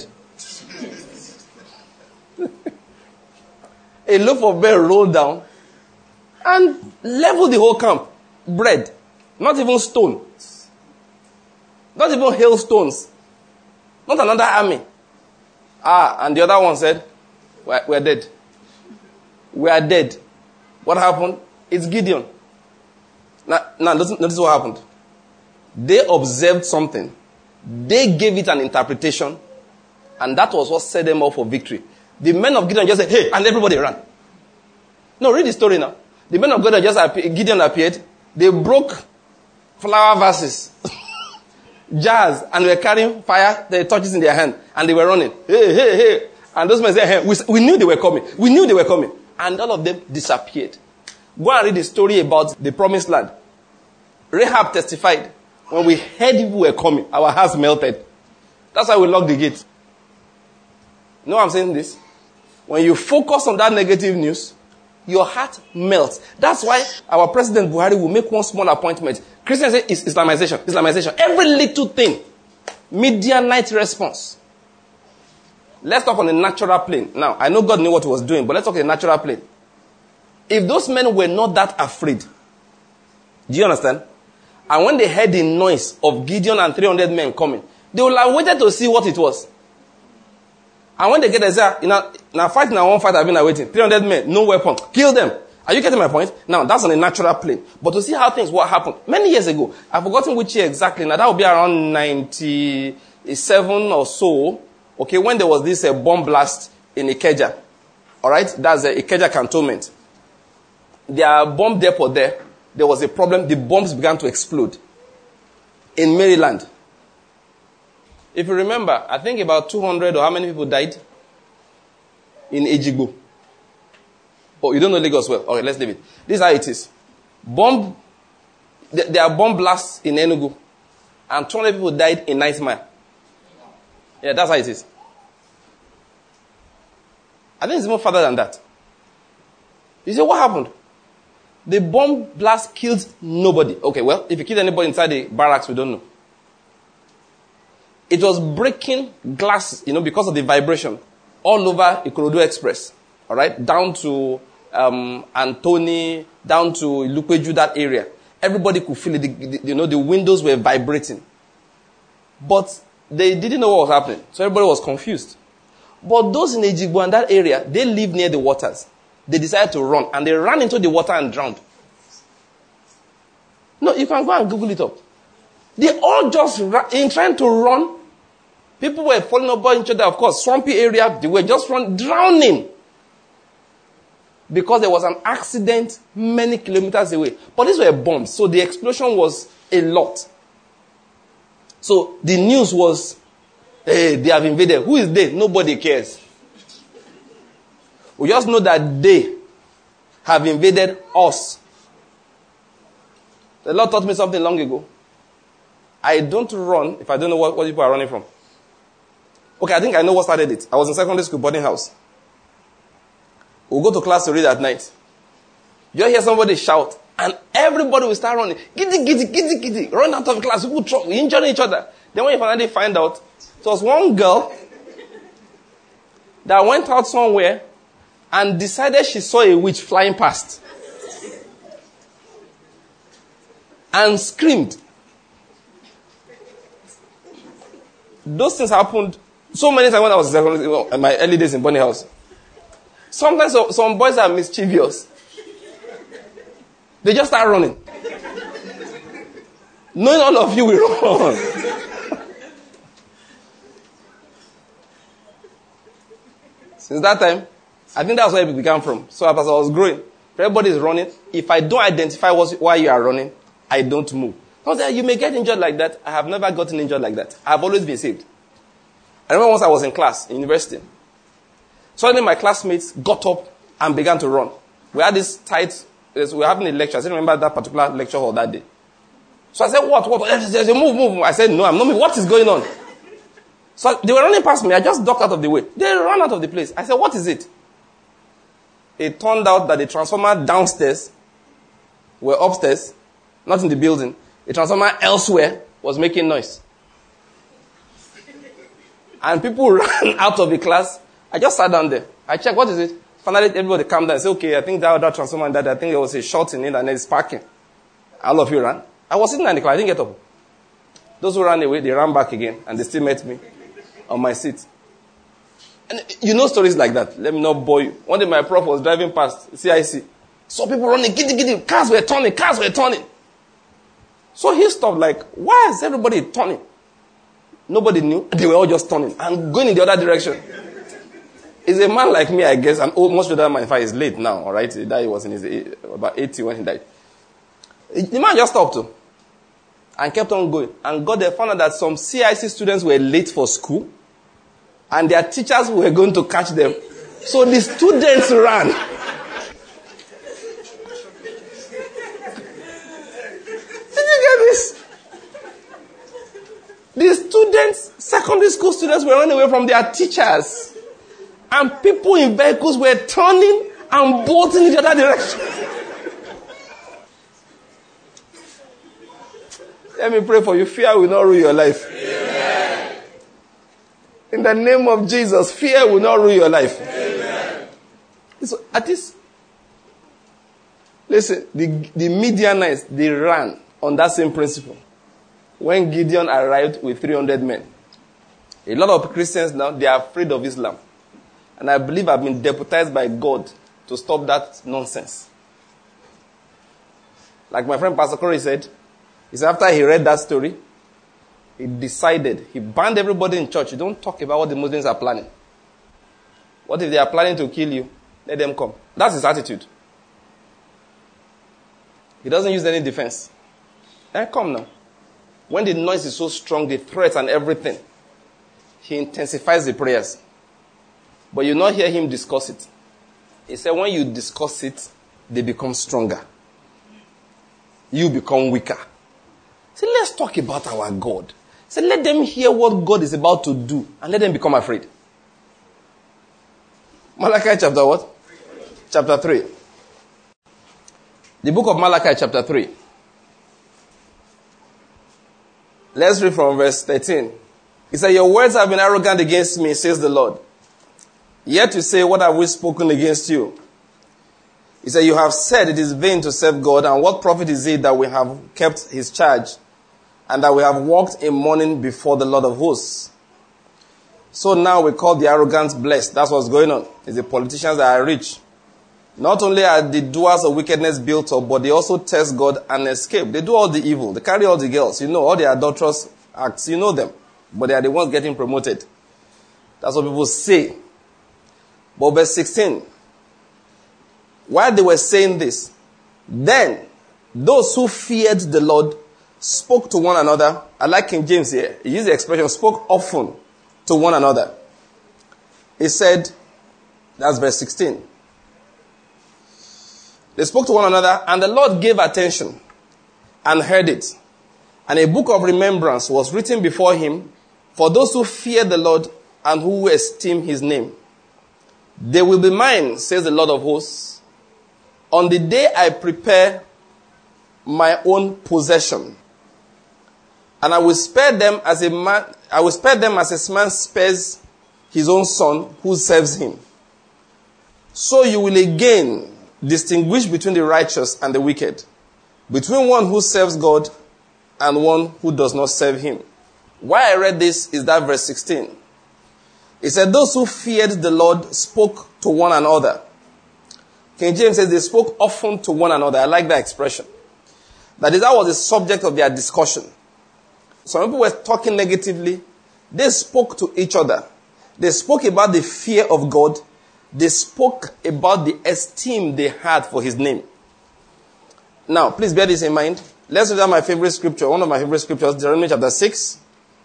a loaf of bread rolled down and leveled the whole camp. Bread. Not even stone. Not even hailstones. Not another army. Ah, and the other one said, we're, we're dead. We are dead. What happened? It's Gideon. Now, now notice, notice what happened. They observed something. They gave it an interpretation. And that was what set them up for victory. The men of Gideon just said, hey, and everybody ran. No, read the story now. The men of Gideon just appeared, Gideon appeared. They broke flower vases, jars, and were carrying fire, the torches in their hand. And they were running. Hey, hey, hey. And those men said, hey, we, we knew they were coming. We knew they were coming. And all of them disappeared. Go and read the story about the promised land. Rahab testified, when we heard people were coming, our hearts melted. That's why we locked the gate. You know why I'm saying this? When you focus on that negative news, your heart melts. That's why our President Buhari will make one small appointment. Christians say it's Islamization, Islamization. Every little thing. Midianite response. Let's talk on a natural plane. Now, I know God knew what he was doing, but let's talk on a natural plane. If those men were not that afraid, do you understand? And when they heard the noise of Gideon and three hundred men coming, they would have waited to see what it was. And when they get there, they say, you know, now fight now one fight I've been awaiting. three hundred men, no weapon. Kill them. Are you getting my point? Now, that's on a natural plane. But to see how things, what happened, many years ago, I've forgotten which year exactly. Now, that would be around ninety-seven or so. Okay, when there was this uh, bomb blast in Ikeja. All right? That's the uh, Ikeja cantonment. Their bomb depot there, there was a problem. The bombs began to explode in Maryland. If you remember, I think about two hundred or how many people died in Ejigbo. Oh, you don't know Lagos well. Okay, let's leave it. This is how it is. Bomb, there are bomb blasts in Enugu. And two hundred people died in Nice Mile. Yeah, that's how it is. I think it's more further than that. You say, what happened? The bomb blast killed nobody. Okay, well, if it killed anybody inside the barracks, we don't know. It was breaking glass, you know, because of the vibration all over Ikorodu Express. All right, down to um, Antoni, down to Ilupeju, that area. Everybody could feel it. The, the, you know, the windows were vibrating. But they didn't know what was happening. So everybody was confused. But those in Ejigbo and that area, they live near the waters. They decided to run. And they ran into the water and drowned. No, you can go and Google it up. They all just, ran, in trying to run, people were falling over each other, of course, swampy area, they were just run, drowning. Because there was an accident many kilometers away. But these were bombs, so the explosion was a lot. So the news was, hey, they have invaded. Who is they? Nobody cares. We just know that they have invaded us. The Lord taught me something long ago. I don't run if I don't know what, what people are running from. Okay, I think I know what started it. I was in secondary school boarding house. We'll go to class to read at night. You hear somebody shout, and everybody will start running. Giddy, giddy, giddy, giddy. Run out of class. People try, we injure each other. Then when you finally find out, it was one girl that went out somewhere and decided she saw a witch flying past. And screamed. Those things happened so many times when I was in my early days in Bonnie House. Sometimes some boys are mischievous. They just start running. Knowing all of you will run. Since that time, I think that's where it began from. So as I was growing, everybody is running. If I don't identify why you are running, I don't move. Not that you may get injured like that. I have never gotten injured like that. I have always been saved. I remember once I was in class, in university. Suddenly my classmates got up and began to run. We had this tight, we were having a lecture. I still remember that particular lecture hall that day. So I said, what, what? They said, move, move. I said, no, I'm not moving. What is going on? So they were running past me. I just ducked out of the way. They ran out of the place. I said, what is it? It turned out that the transformer downstairs were upstairs, not in the building. The transformer elsewhere was making noise. And people ran out of the class. I just sat down there. I checked, what is it? Finally, everybody calmed down and said, okay, I think that other transformer and that, I think there was a short in it and it's sparking. All of you ran. I was sitting in the class. I didn't get up. Those who ran away, they ran back again and they still met me on my seat. And you know stories like that. Let me not bore you. One day my prof was driving past C I C. Saw people running, giddy, giddy. Cars were turning, cars were turning. So he stopped like, why is everybody turning? Nobody knew. They were all just turning and going in the other direction. It's a man like me, I guess. And oh, most of that man, in fact, is late now, all right? He died, he was in his about eighty when he died. The man just stopped too, and kept on going. And got there, found out that some C I C students were late for school, and their teachers were going to catch them. So the students ran. Did you get this? The students, secondary school students, were running away from their teachers. And people in vehicles were turning and bolting in the other direction. Let me pray for you. Fear will not ruin your life. Amen. In the name of Jesus, fear will not ruin your life. Amen. So at this, listen, the, the Midianites, they ran on that same principle. When Gideon arrived with three hundred men. A lot of Christians now, they are afraid of Islam. And I believe I've been deputized by God to stop that nonsense. Like my friend Pastor Corey said, he said after he read that story, he decided, he banned everybody in church. You don't talk about what the Muslims are planning. What if they are planning to kill you? Let them come. That's his attitude. He doesn't use any defense. Eh, come now. When the noise is so strong, the threats and everything, he intensifies the prayers. But you not hear him discuss it. He said when you discuss it, they become stronger. You become weaker. So let's talk about our God. So let them hear what God is about to do and let them become afraid. Malachi chapter what? Chapter three. The book of Malachi chapter three. Let's read from verse thirteen. He said, your words have been arrogant against me, says the Lord. Yet you say, what have we spoken against you? He said, you have said it is vain to serve God, and what profit is it that we have kept his charge, and that we have walked in mourning before the Lord of hosts? So now we call the arrogant blessed. That's what's going on. It's the politicians that are rich. Not only are the doers of wickedness built up, but they also test God and escape. They do all the evil. They carry all the girls. You know, all the adulterous acts. You know them. But they are the ones getting promoted. That's what people say. But verse sixteen. While they were saying this, then those who feared the Lord spoke to one another. I like King James here. He used the expression, spoke often to one another. He said, that's verse sixteen. They spoke to one another, and the Lord gave attention and heard it. And a book of remembrance was written before him for those who fear the Lord and who esteem his name. They will be mine, says the Lord of hosts, on the day I prepare my own possession. And I will spare them as a man, I will spare them as a man spares his own son who serves him. So you will again distinguish between the righteous and the wicked, between one who serves God and one who does not serve him. Why I read this is that verse sixteen. It said, those who feared the Lord spoke to one another. King James says they spoke often to one another. I like that expression. That is, that was the subject of their discussion. Some people were talking negatively. They spoke to each other. They spoke about the fear of God. They spoke about the esteem they had for his name. Now, please bear this in mind. Let's read out my favorite scripture, one of my favorite scriptures, Deuteronomy chapter six.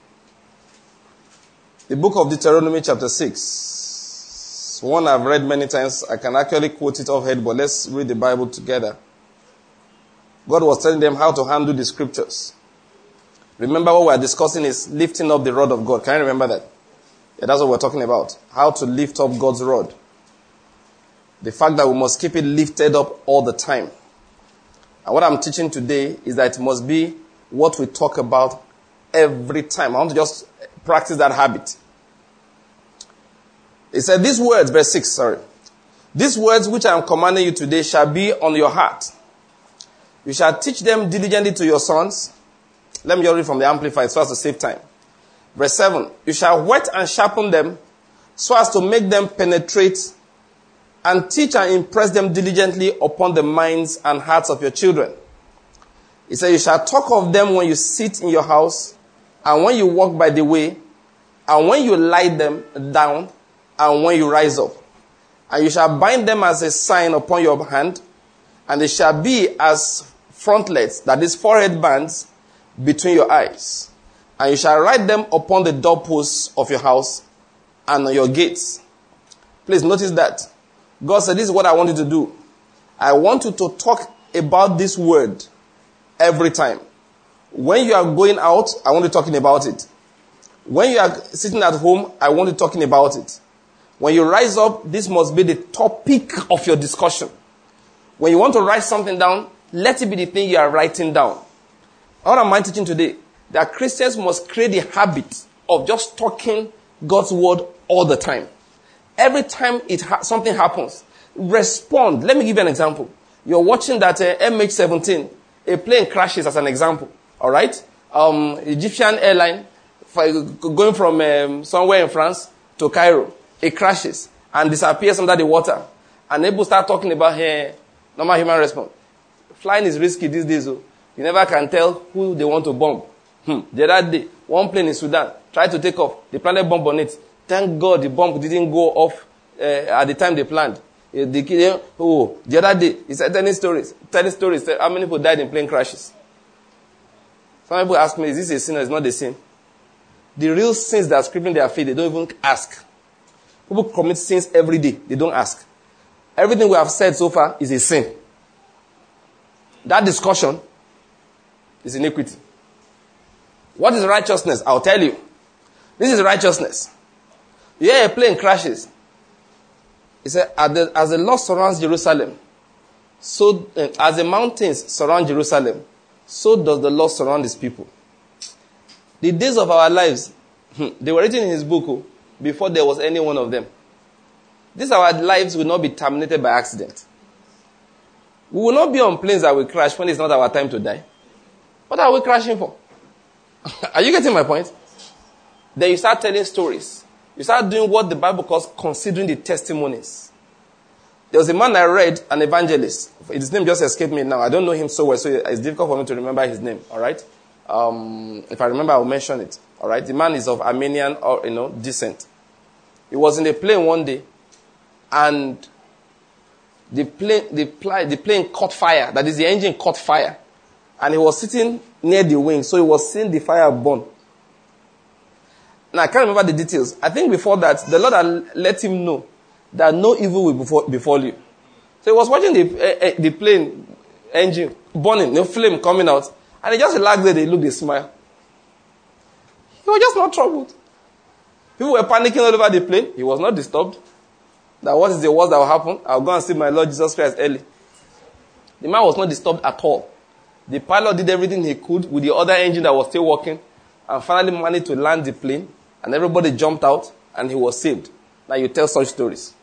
The book of Deuteronomy chapter six. One I've read many times. I can actually quote it off head, but let's read the Bible together. God was telling them how to handle the scriptures. Remember what we're discussing is lifting up the rod of God. Can you remember that? Yeah, that's what we're talking about. How to lift up God's rod. The fact that we must keep it lifted up all the time. And what I'm teaching today is that it must be what we talk about every time. I want to just practice that habit. It said, these words, verse six, sorry. These words which I am commanding you today shall be on your heart. You shall teach them diligently to your sons. Let me read from the Amplified so as to save time. Verse seven. You shall whet and sharpen them so as to make them penetrate, and teach and impress them diligently upon the minds and hearts of your children. He said, you shall talk of them when you sit in your house, and when you walk by the way, and when you lie them down, and when you rise up. And you shall bind them as a sign upon your hand, and they shall be as frontlets, that is forehead bands, between your eyes. And you shall write them upon the doorposts of your house and on your gates. Please notice that. God said, this is what I want you to do. I want you to talk about this word every time. When you are going out, I want you talking about it. When you are sitting at home, I want you talking about it. When you rise up, this must be the topic of your discussion. When you want to write something down, let it be the thing you are writing down. What am I teaching today? That Christians must create the habit of just talking God's word all the time. Every time it ha- something happens, respond. Let me give you an example. You're watching that uh, M H seventeen, a plane crashes as an example. All right? Um, Egyptian airline, going from um, somewhere in France to Cairo, it crashes and disappears under the water. And people start talking about hey, normal human response. Flying is risky these days. Oh. You never can tell who they want to bomb. Hmm. The other day, one plane in Sudan tried to take off. They planted a bomb on it. Thank God the bomb didn't go off uh, at the time they planned. Uh, the, oh, the other day, he said telling stories. Telling stories. How many people died in plane crashes? Some people ask me, is this a sin or is not a sin? The real sins that are crippling their faith, they don't even ask. People commit sins every day. They don't ask. Everything we have said so far is a sin. That discussion is iniquity. What is righteousness? I'll tell you. This is righteousness. Yeah, a plane crashes. He said, as the, as the Lord surrounds Jerusalem, so uh, as the mountains surround Jerusalem, so does the Lord surround his people. The days of our lives, they were written in his book oh, before there was any one of them. These our lives will not be terminated by accident. We will not be on planes that will crash when it's not our time to die. What are we crashing for? Are you getting my point? Then you start telling stories. You start doing what the Bible calls considering the testimonies. There was a man I read, an evangelist. His name just escaped me now. I don't know him so well, so it's difficult for me to remember his name. All right? Um, if I remember, I'll mention it. All right? The man is of Armenian or you know descent. He was in a plane one day, and the plane, the, pl- the plane caught fire. That is, the engine caught fire. And he was sitting near the wing, so he was seeing the fire burn. Now, I can't remember the details. I think before that, the Lord had let him know that no evil will befall, befall you. So he was watching the, uh, uh, the plane engine burning, no flame coming out. And he just relaxed there, they looked, they smiled. He was just not troubled. People were panicking all over the plane. He was not disturbed. That what is the worst that will happen? I'll go and see my Lord Jesus Christ early. The man was not disturbed at all. The pilot did everything he could with the other engine that was still working, and finally managed to land the plane, and everybody jumped out, and he was saved. Now you tell such stories.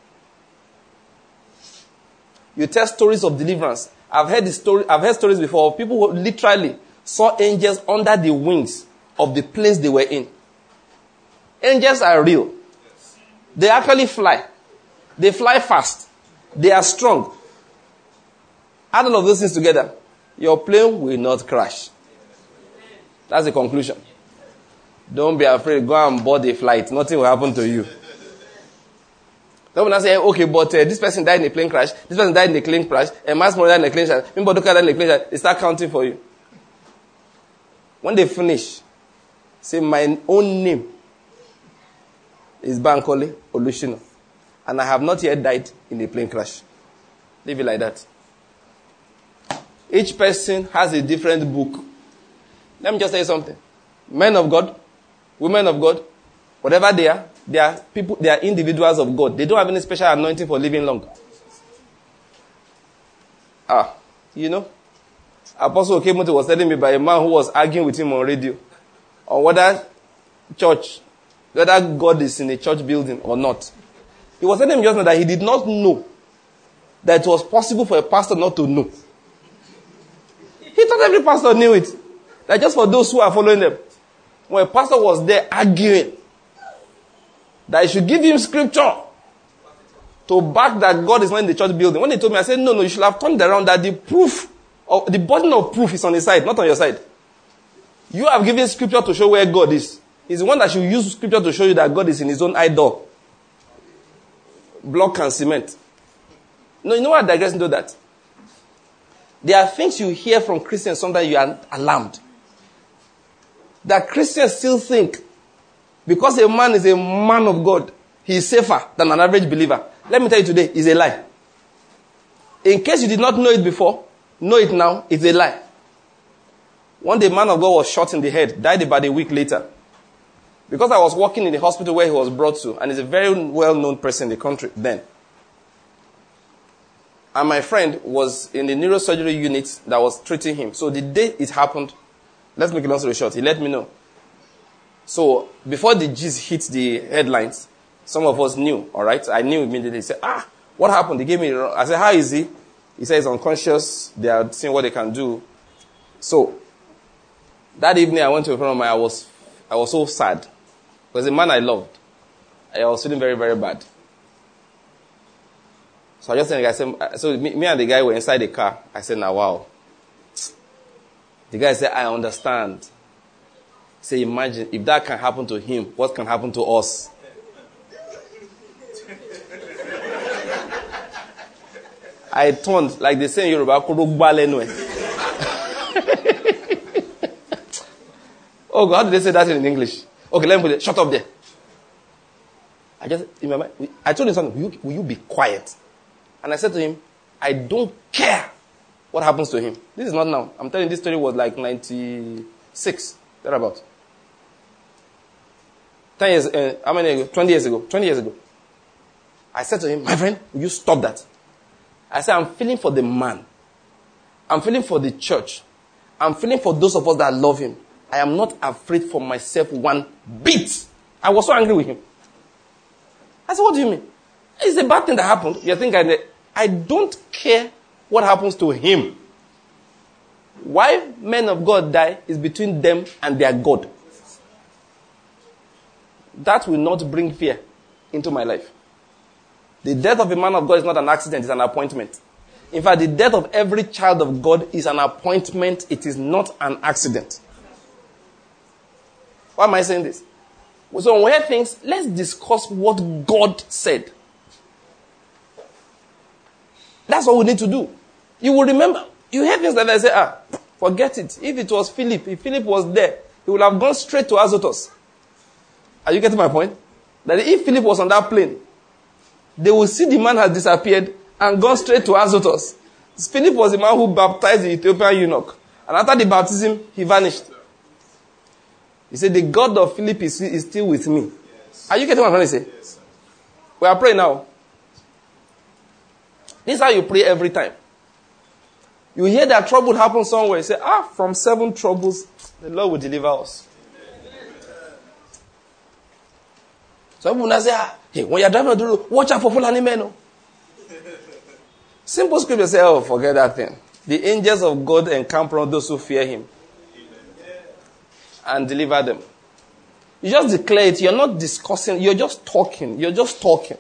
You tell stories of deliverance. I've heard the story. I've heard stories before of people who literally saw angels under the wings of the planes they were in. Angels are real. They actually fly. They fly fast. They are strong. Add all of those things together, your plane will not crash. That's the conclusion. Don't be afraid. Go and board a flight. Nothing will happen to you. Don't say, okay, but uh, this person died in a plane crash. This person died in a plane crash. And Mass Mora died in a plane crash. Mimboduka died in a plane crash. They start counting for you. When they finish, say, my own name is Bankole Olushino. And I have not yet died in a plane crash. Leave it like that. Each person has a different book. Let me just tell you something. Men of God, women of God, whatever they are, they are people, they are individuals of God. They don't have any special anointing for living long. Ah, you know, Apostle Okemoto was telling me by a man who was arguing with him on radio on whether church, whether God is in a church building or not. He was telling me just now that he did not know that it was possible for a pastor not to know. He thought every pastor knew it. That just for those who are following them. When a pastor was there arguing that he should give him scripture to back that God is not in the church building. When he told me, I said, no, no, you should have turned it around that the proof, of, the burden of proof is on his side, not on your side. You have given scripture to show where God is. He's the one that should use scripture to show you that God is in his own idol. Block and cement. No, you know what I digress into that? There are things you hear from Christians, sometimes you are alarmed. That Christians still think, because a man is a man of God, he is safer than an average believer. Let me tell you today, it's a lie. In case you did not know it before, know it now, it's a lie. One day, a man of God was shot in the head, died about a week later. Because I was working in the hospital where he was brought to, and he's a very well-known person in the country then. And my friend was in the neurosurgery unit that was treating him. So the day it happened, let's make a long story short, he let me know. So before the gist hit the headlines, some of us knew, all right? I knew immediately. He said, ah, what happened? They gave me, I said, how is he? He said he's unconscious. They are seeing what they can do. So that evening I went to a friend of mine. I was, I was so sad. Because the man I loved, I was feeling very, very bad. So I just said, I said, so me, me and the guy were inside the car. I said, now wow. The guy said, I understand. Say, imagine if that can happen to him, what can happen to us? I turned, like they say in Yoruba, oh God, how do they say that in English? Okay, let me put it, shut up there. I just, in my mind, I told him something, will you, will you be quiet? And I said to him, I don't care what happens to him. This is not now. I'm telling you, this story was like ninety-six, thereabout. Ten years, uh, how many ago? twenty years ago. twenty years ago. I said to him, my friend, will you stop that? I said, I'm feeling for the man. I'm feeling for the church. I'm feeling for those of us that love him. I am not afraid for myself one bit. I was so angry with him. I said, what do you mean? It's a bad thing that happened. You think I, I don't care what happens to him. Why men of God die is between them and their God. That will not bring fear into my life. The death of a man of God is not an accident, it's an appointment. In fact, the death of every child of God is an appointment. It is not an accident. Why am I saying this? So when we hear things, let's discuss what God said. That's what we need to do. You will remember, you hear things that I say, ah, forget it. If it was Philip, if Philip was there, he would have gone straight to Azotus. Are you getting my point? That if Philip was on that plane, they will see the man has disappeared and gone straight to Azotus. Philip was the man who baptized the Ethiopian eunuch. And after the baptism, he vanished. He said, the God of Philip is, is still with me. Yes. Are you getting what I'm trying to say? Yes, we are praying now. This is how you pray every time. You hear that trouble happen somewhere. You say, ah, from seven troubles, the Lord will deliver us. Some people now say, ah, hey, when you're driving on the road, watch out for Fulani men. Simple scripture say, oh, forget that thing. The angels of God encamp around those who fear him and deliver them. You just declare it. You're not discussing. You're just talking. You're just talking.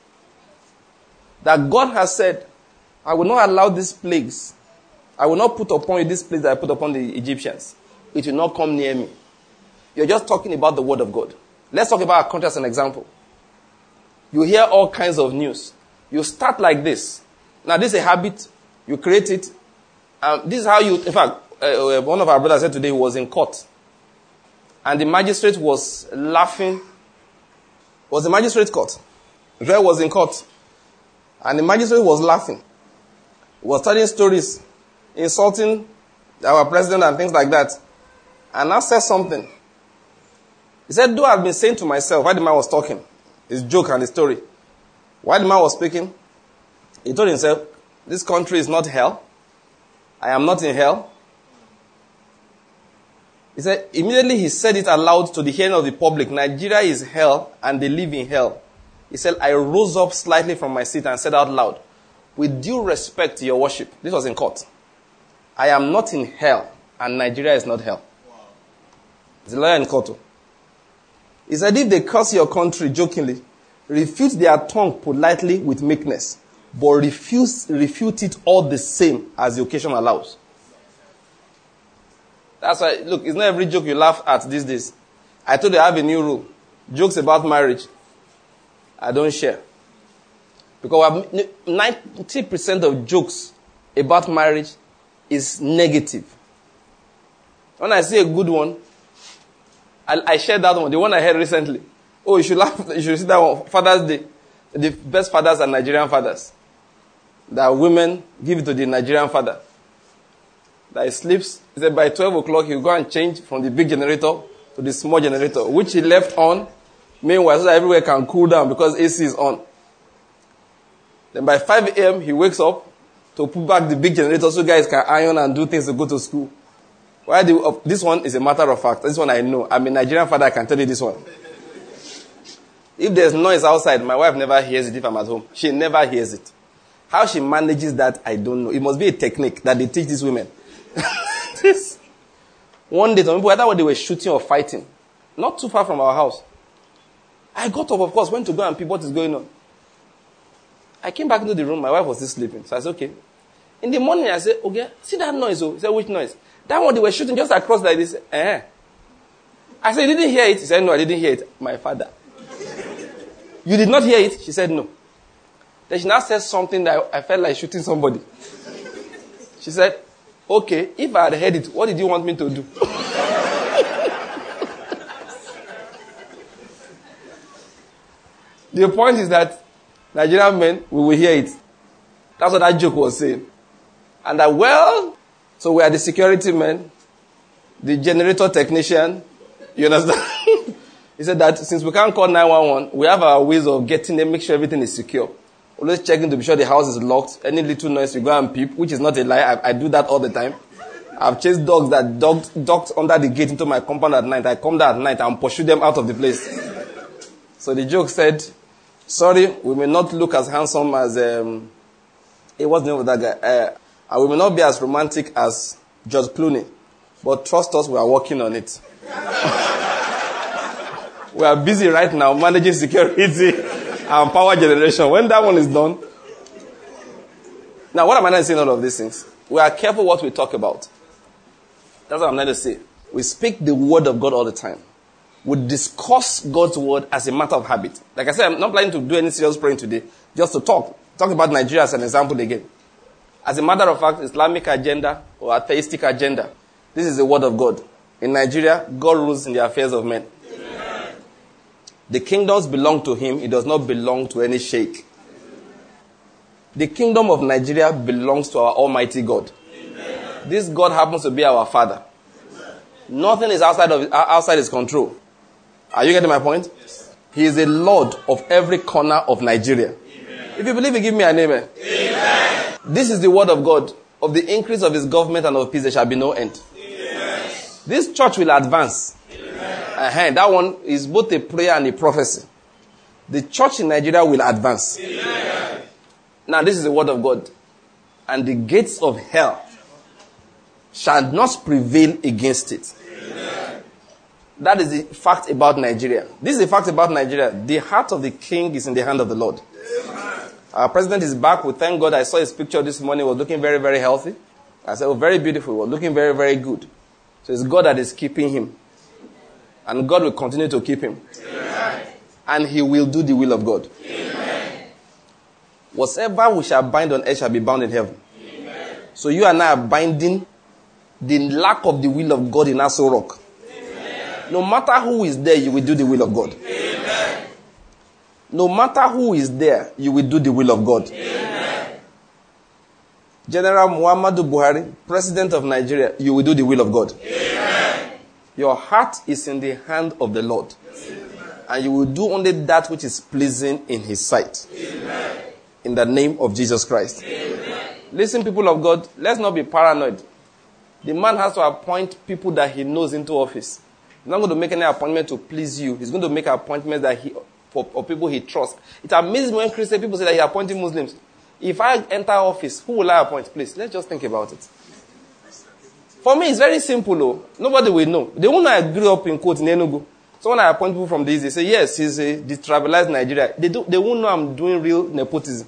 That God has said, I will not allow these plagues. I will not put upon you this plague that I put upon the Egyptians. It will not come near me. You're just talking about the word of God. Let's talk about our country as an example. You hear all kinds of news. You start like this. Now, this is a habit. You create it. Um, this is how you, in fact, uh, one of our brothers said today he was in court. And the magistrate was laughing. It was the magistrate court. Ray was in court. And the magistrate was laughing. He was telling stories, insulting our president and things like that. And I said something. He said, though I've been saying to myself, while the man was talking, his joke and his story, while the man was speaking, he told himself, this country is not hell. I am not in hell. He said, immediately he said it aloud to the hearing of the public, Nigeria is hell and they live in hell. He said, I rose up slightly from my seat and said out loud, with due respect to your worship, this was in court, I am not in hell and Nigeria is not hell. Wow. It's a lawyer in court. He said, if they curse your country jokingly, refute their tongue politely with meekness, but refuse, refute it all the same as the occasion allows. That's why, look, it's not every joke you laugh at these days. I told you I have a new rule. Jokes about marriage, I don't share. Because ninety percent of jokes about marriage is negative. When I see a good one, I, I share that one, the one I heard recently. Oh, you should laugh, you should see that one, Father's Day. The best fathers are Nigerian fathers. That women give it to the Nigerian father. That he sleeps. He said by twelve o'clock he'll go and change from the big generator to the small generator, which he left on. Meanwhile, so that everywhere can cool down because A C is on. Then by five a.m. he wakes up to put back the big generator so guys can iron and do things to go to school. Why do uh, this one is a matter of fact. This one I know. I'm a Nigerian father. I can tell you this one. If there's noise outside, my wife never hears it if I'm at home. She never hears it. How she manages that, I don't know. It must be a technique that they teach these women. This. One day, some people, I thought they were shooting or fighting. Not too far from our house. I got up, of course, went to go and peep what is going on. I came back into the room. My wife was still sleeping. So I said, okay. In the morning, I said, okay, see that noise? Oh? He said, which noise? That one they were shooting just across like this. Eh. I said, you didn't hear it? He said, no, I didn't hear it. My father. You did not hear it? She said, no. Then she now said something that I felt like shooting somebody. She said, okay, if I had heard it, what did you want me to do? The point is that Nigerian men, we will hear it. That's what that joke was saying. And that, well, so we are the security men, the generator technician, you understand? He said that since we can't call nine one one, we have our ways of getting there, make sure everything is secure. Always checking to be sure the house is locked. Any little noise, we go and peep, which is not a lie. I, I do that all the time. I've chased dogs that dogged, docked under the gate into my compound at night. I come there at night and pursue them out of the place. So the joke said, sorry, we may not look as handsome as, um, hey, what's the name of that guy? Uh, and we may not be as romantic as George Clooney. But trust us, we are working on it. We are busy right now managing security and power generation. When that one is done. Now, what am I not saying all of these things? We are careful what we talk about. That's what I'm trying to say. We speak the word of God all the time. We discuss God's word as a matter of habit. Like I said, I'm not planning to do any serious praying today. Just to talk. Talk about Nigeria as an example again. As a matter of fact, Islamic agenda or atheistic agenda. This is the word of God. In Nigeria, God rules in the affairs of men. Amen. The kingdoms belong to him. It does not belong to any sheikh. The kingdom of Nigeria belongs to our Almighty God. Amen. This God happens to be our Father. Amen. Nothing is outside of outside his control. Are you getting my point? Yes. He is the Lord of every corner of Nigeria. Amen. If you believe it, give me an amen. Amen. This is the word of God. Of the increase of his government and of peace, there shall be no end. This church will advance. Uh-huh. That one is both a prayer and a prophecy. The church in Nigeria will advance. Amen. Now, this is the word of God. And the gates of hell shall not prevail against it. Amen. That is the fact about Nigeria. This is the fact about Nigeria. The heart of the king is in the hand of the Lord. Amen. Our president is back. We thank God. I saw his picture this morning. He was looking very, very healthy. I said, oh, very beautiful. He was looking very, very good. So it's God that is keeping him. And God will continue to keep him. Amen. And he will do the will of God. Amen. Whatever we shall bind on earth shall be bound in heaven. Amen. So you and I are binding the lack of the will of God in Aso Rock. Amen. No matter who is there, you will do the will of God. Amen. No matter who is there, you will do the will of God. Amen. General Muhammadu Buhari, President of Nigeria, you will do the will of God. Amen. Your heart is in the hand of the Lord. Amen. And you will do only that which is pleasing in his sight. Amen. In the name of Jesus Christ. Amen. Listen, people of God, let's not be paranoid. The man has to appoint people that he knows into office. He's not going to make any appointment to please you. He's going to make appointments that he, for, for people he trusts. It amazes me when Christian people say that he's appointing Muslims. If I enter office, who will I appoint? Please, let's just think about it. For me, it's very simple. Though. Nobody will know. The one I grew up in, quote, in Enugu. So when I appoint people from this, they say, yes, he's a detribalized Nigeria. They, do, they won't know I'm doing real nepotism.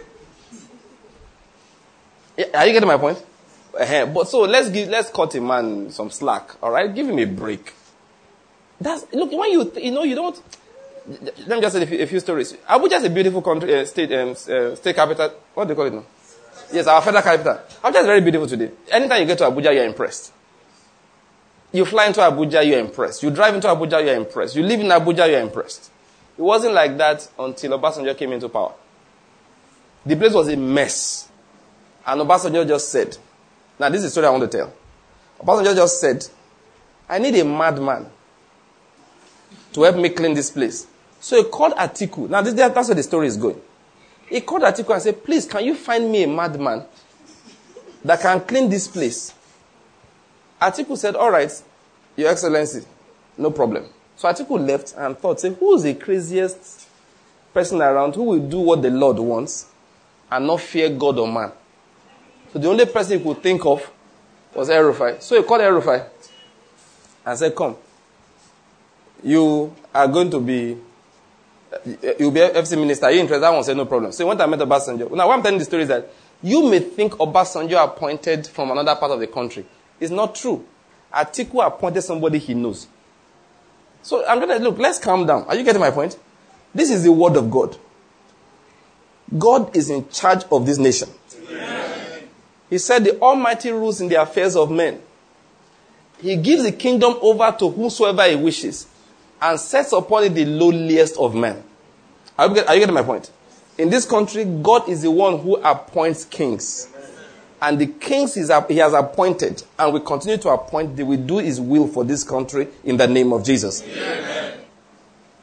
Are you getting my point? Uh-huh. But so let's give, let's cut a man some slack. All right, give him a break. That's look when you you know you don't. Let me just say a few, a few stories. Abuja is a beautiful country, uh, state, um, uh, state capital. What do you call it now? Yes, our federal capital. Abuja is very beautiful today. Anytime you get to Abuja, you're impressed. You fly into Abuja, you're impressed. You drive into Abuja, you're impressed. You live in Abuja, you're impressed. It wasn't like that until Obasanjo came into power. The place was a mess. And Obasanjo just said, now this is the story I want to tell. Obasanjo just said, I need a madman to help me clean this place. So he called Atiku. Now, this, that's where the story is going. He called Atiku and said, please, can you find me a madman that can clean this place? Atiku said, all right, Your Excellency, no problem. So Atiku left and thought, say, who is the craziest person around who will do what the Lord wants and not fear God or man? So the only person he could think of was El-Rufai. So he called El-Rufai and said, come, you are going to be You'll be F C minister. Are you interested? That one said no problem. So he went and met Obasanjo. Now, what I'm telling the story is that you may think Obasanjo appointed from another part of the country. It's not true. Atiku appointed somebody he knows. So I'm going to look, let's calm down. Are you getting my point? This is the word of God. God is in charge of this nation. Amen. He said the Almighty rules in the affairs of men. He gives the kingdom over to whosoever he wishes and sets upon it the lowliest of men. Are you, get, are you getting my point? In this country, God is the one who appoints kings. And the kings is, he has appointed and will continue to appoint. They will do his will for this country in the name of Jesus. Amen.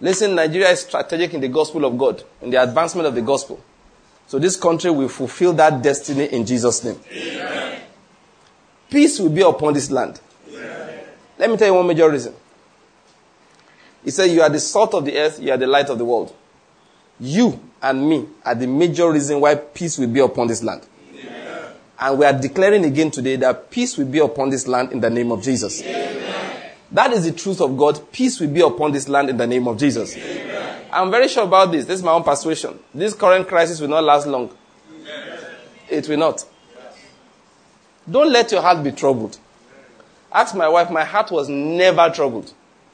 Listen, Nigeria is strategic in the gospel of God, in the advancement of the gospel. So this country will fulfill that destiny in Jesus' name. Amen. Peace will be upon this land. Amen. Let me tell you one major reason. He said, you are the salt of the earth, you are the light of the world. You and me are the major reason why peace will be upon this land. Amen. And we are declaring again today that peace will be upon this land in the name of Jesus. Amen. That is the truth of God. Peace will be upon this land in the name of Jesus. Amen. I'm very sure about this. This is my own persuasion. This current crisis will not last long. Amen. It will not. Don't let your heart be troubled. Ask my wife, my heart was never troubled.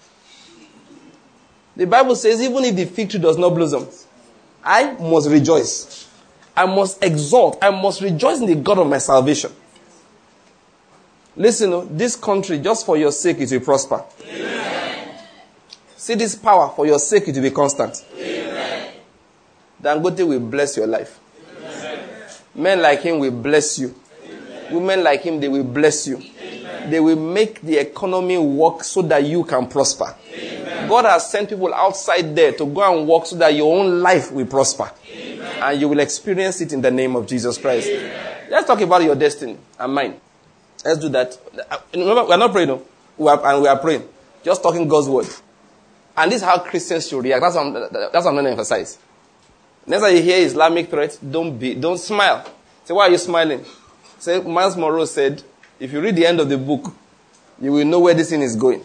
The Bible says, even if the fig tree does not blossom, I must rejoice. I must exalt. I must rejoice in the God of my salvation. Listen, this country, just for your sake, it will prosper. Amen. See this power, for your sake, it will be constant. Amen. Dangote will bless your life. Amen. Men like him will bless you. Amen. Women like him, they will bless you. Amen. They will make the economy work so that you can prosper. Amen. God has sent people outside there to go and work so that your own life will prosper. Amen. And you will experience it in the name of Jesus Christ. Amen. Let's talk about your destiny and mine. Let's do that. Remember, we are not praying, no? We are, and we are praying. Just talking God's word. And this is how Christians should react. That's what I'm, that's what I'm going to emphasize. Next time you hear Islamic threat, don't be, don't smile. Say, why are you smiling? Say, Miles Monroe said, if you read the end of the book, you will know where this thing is going.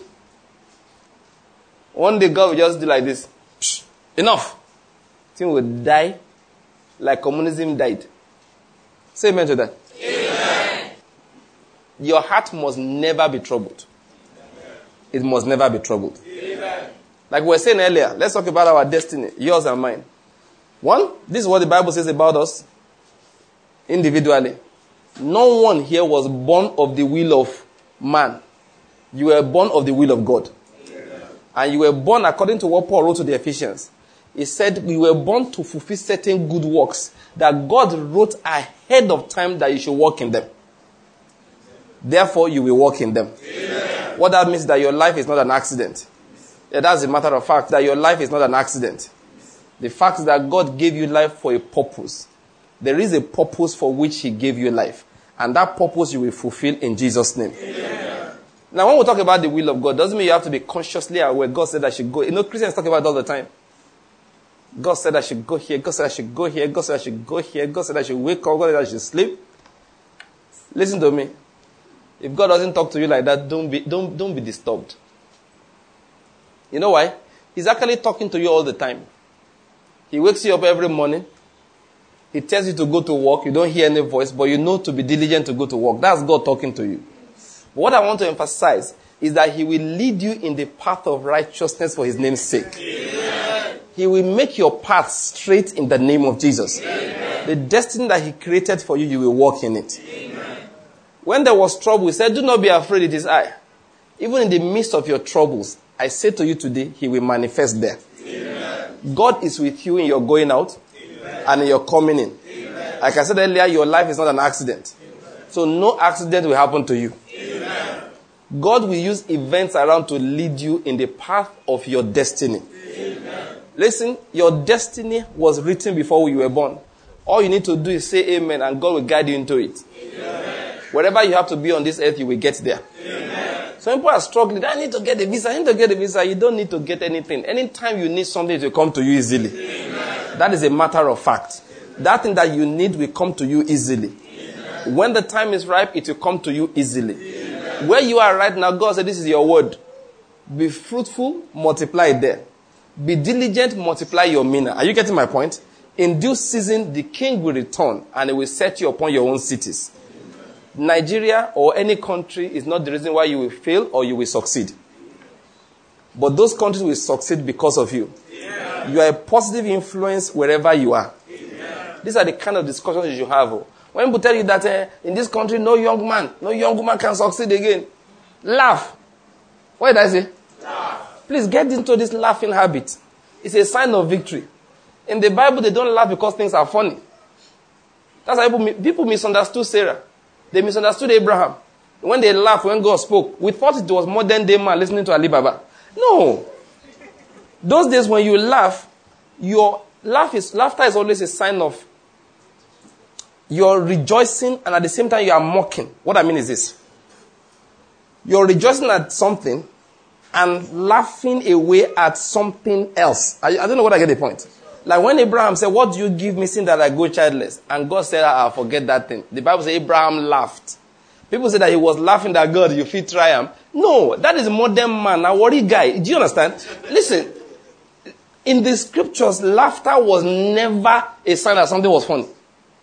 One day God will just do like this. Psh, enough. The thing will die like communism died. Say amen to that. Amen. Your heart must never be troubled. Amen. It must never be troubled. Amen. Like we were saying earlier, let's talk about our destiny, yours and mine. One, this is what the Bible says about us individually. No one here was born of the will of man. You were born of the will of God. Amen. And you were born according to what Paul wrote to the Ephesians. He said, we were born to fulfill certain good works that God wrote ahead of time that you should walk in them. Therefore, you will walk in them. Amen. What that means is that your life is not an accident. Yeah, that's a matter of fact, that your life is not an accident. The fact is that God gave you life for a purpose. There is a purpose for which he gave you life. And that purpose you will fulfill in Jesus' name. Amen. Now, when we talk about the will of God, doesn't mean you have to be consciously aware. God said I should go. You know, Christians talk about it all the time. God said I should go here. God said I should go here. God said I should go here. God said I should wake up. God said I should sleep. Listen to me. If God doesn't talk to you like that, don't be, don't, don't be disturbed. You know why? He's actually talking to you all the time. He wakes you up every morning. He tells you to go to work. You don't hear any voice, but you know to be diligent to go to work. That's God talking to you. But what I want to emphasize is that he will lead you in the path of righteousness for his name's sake. Amen. He will make your path straight in the name of Jesus. Amen. The destiny that he created for you, you will walk in it. Amen. When there was trouble, he said, do not be afraid, it is I. Even in the midst of your troubles, I say to you today, he will manifest there. Amen. God is with you in your going out. Amen. And in your coming in. Amen. Like I said earlier, your life is not an accident. Amen. So no accident will happen to you. Amen. God will use events around to lead you in the path of your destiny. Amen. Listen, your destiny was written before you were born. All you need to do is say amen and God will guide you into it. Amen. Wherever you have to be on this earth, you will get there. Amen. Some people are struggling. I need to get a visa. I need to get a visa. You don't need to get anything. Anytime you need something, it will come to you easily. Amen. That is a matter of fact. That thing that you need will come to you easily. Amen. When the time is ripe, it will come to you easily. Amen. Where you are right now, God said, this is your word. Be fruitful, multiply there. Be diligent, multiply your mina. Are you getting my point? In due season, the king will return and it will set you upon your own cities. Nigeria or any country is not the reason why you will fail or you will succeed. But those countries will succeed because of you. Yeah. You are a positive influence wherever you are. Yeah. These are the kind of discussions you should have. When people tell you that uh, in this country, no young man, no young woman can succeed again, laugh. What did I say? Laugh. Please get into this laughing habit. It's a sign of victory. In the Bible, they don't laugh because things are funny. That's why people, people misunderstood Sarah. They misunderstood Abraham. When they laughed when God spoke, we thought it was modern day man listening to Ali Baba. No. Those days when you laugh, your laugh is laughter is always a sign of you're rejoicing and at the same time you are mocking. What I mean is this. You're rejoicing at something and laughing away at something else. I, I don't know what I get the point. Like when Abraham said, what do you give me seeing that I go childless? And God said, I'll forget that thing. The Bible says Abraham laughed. People say that he was laughing that God, you feel triumph. No, that is a modern man, a worry guy. Do you understand? Listen, in the scriptures, laughter was never a sign that something was funny.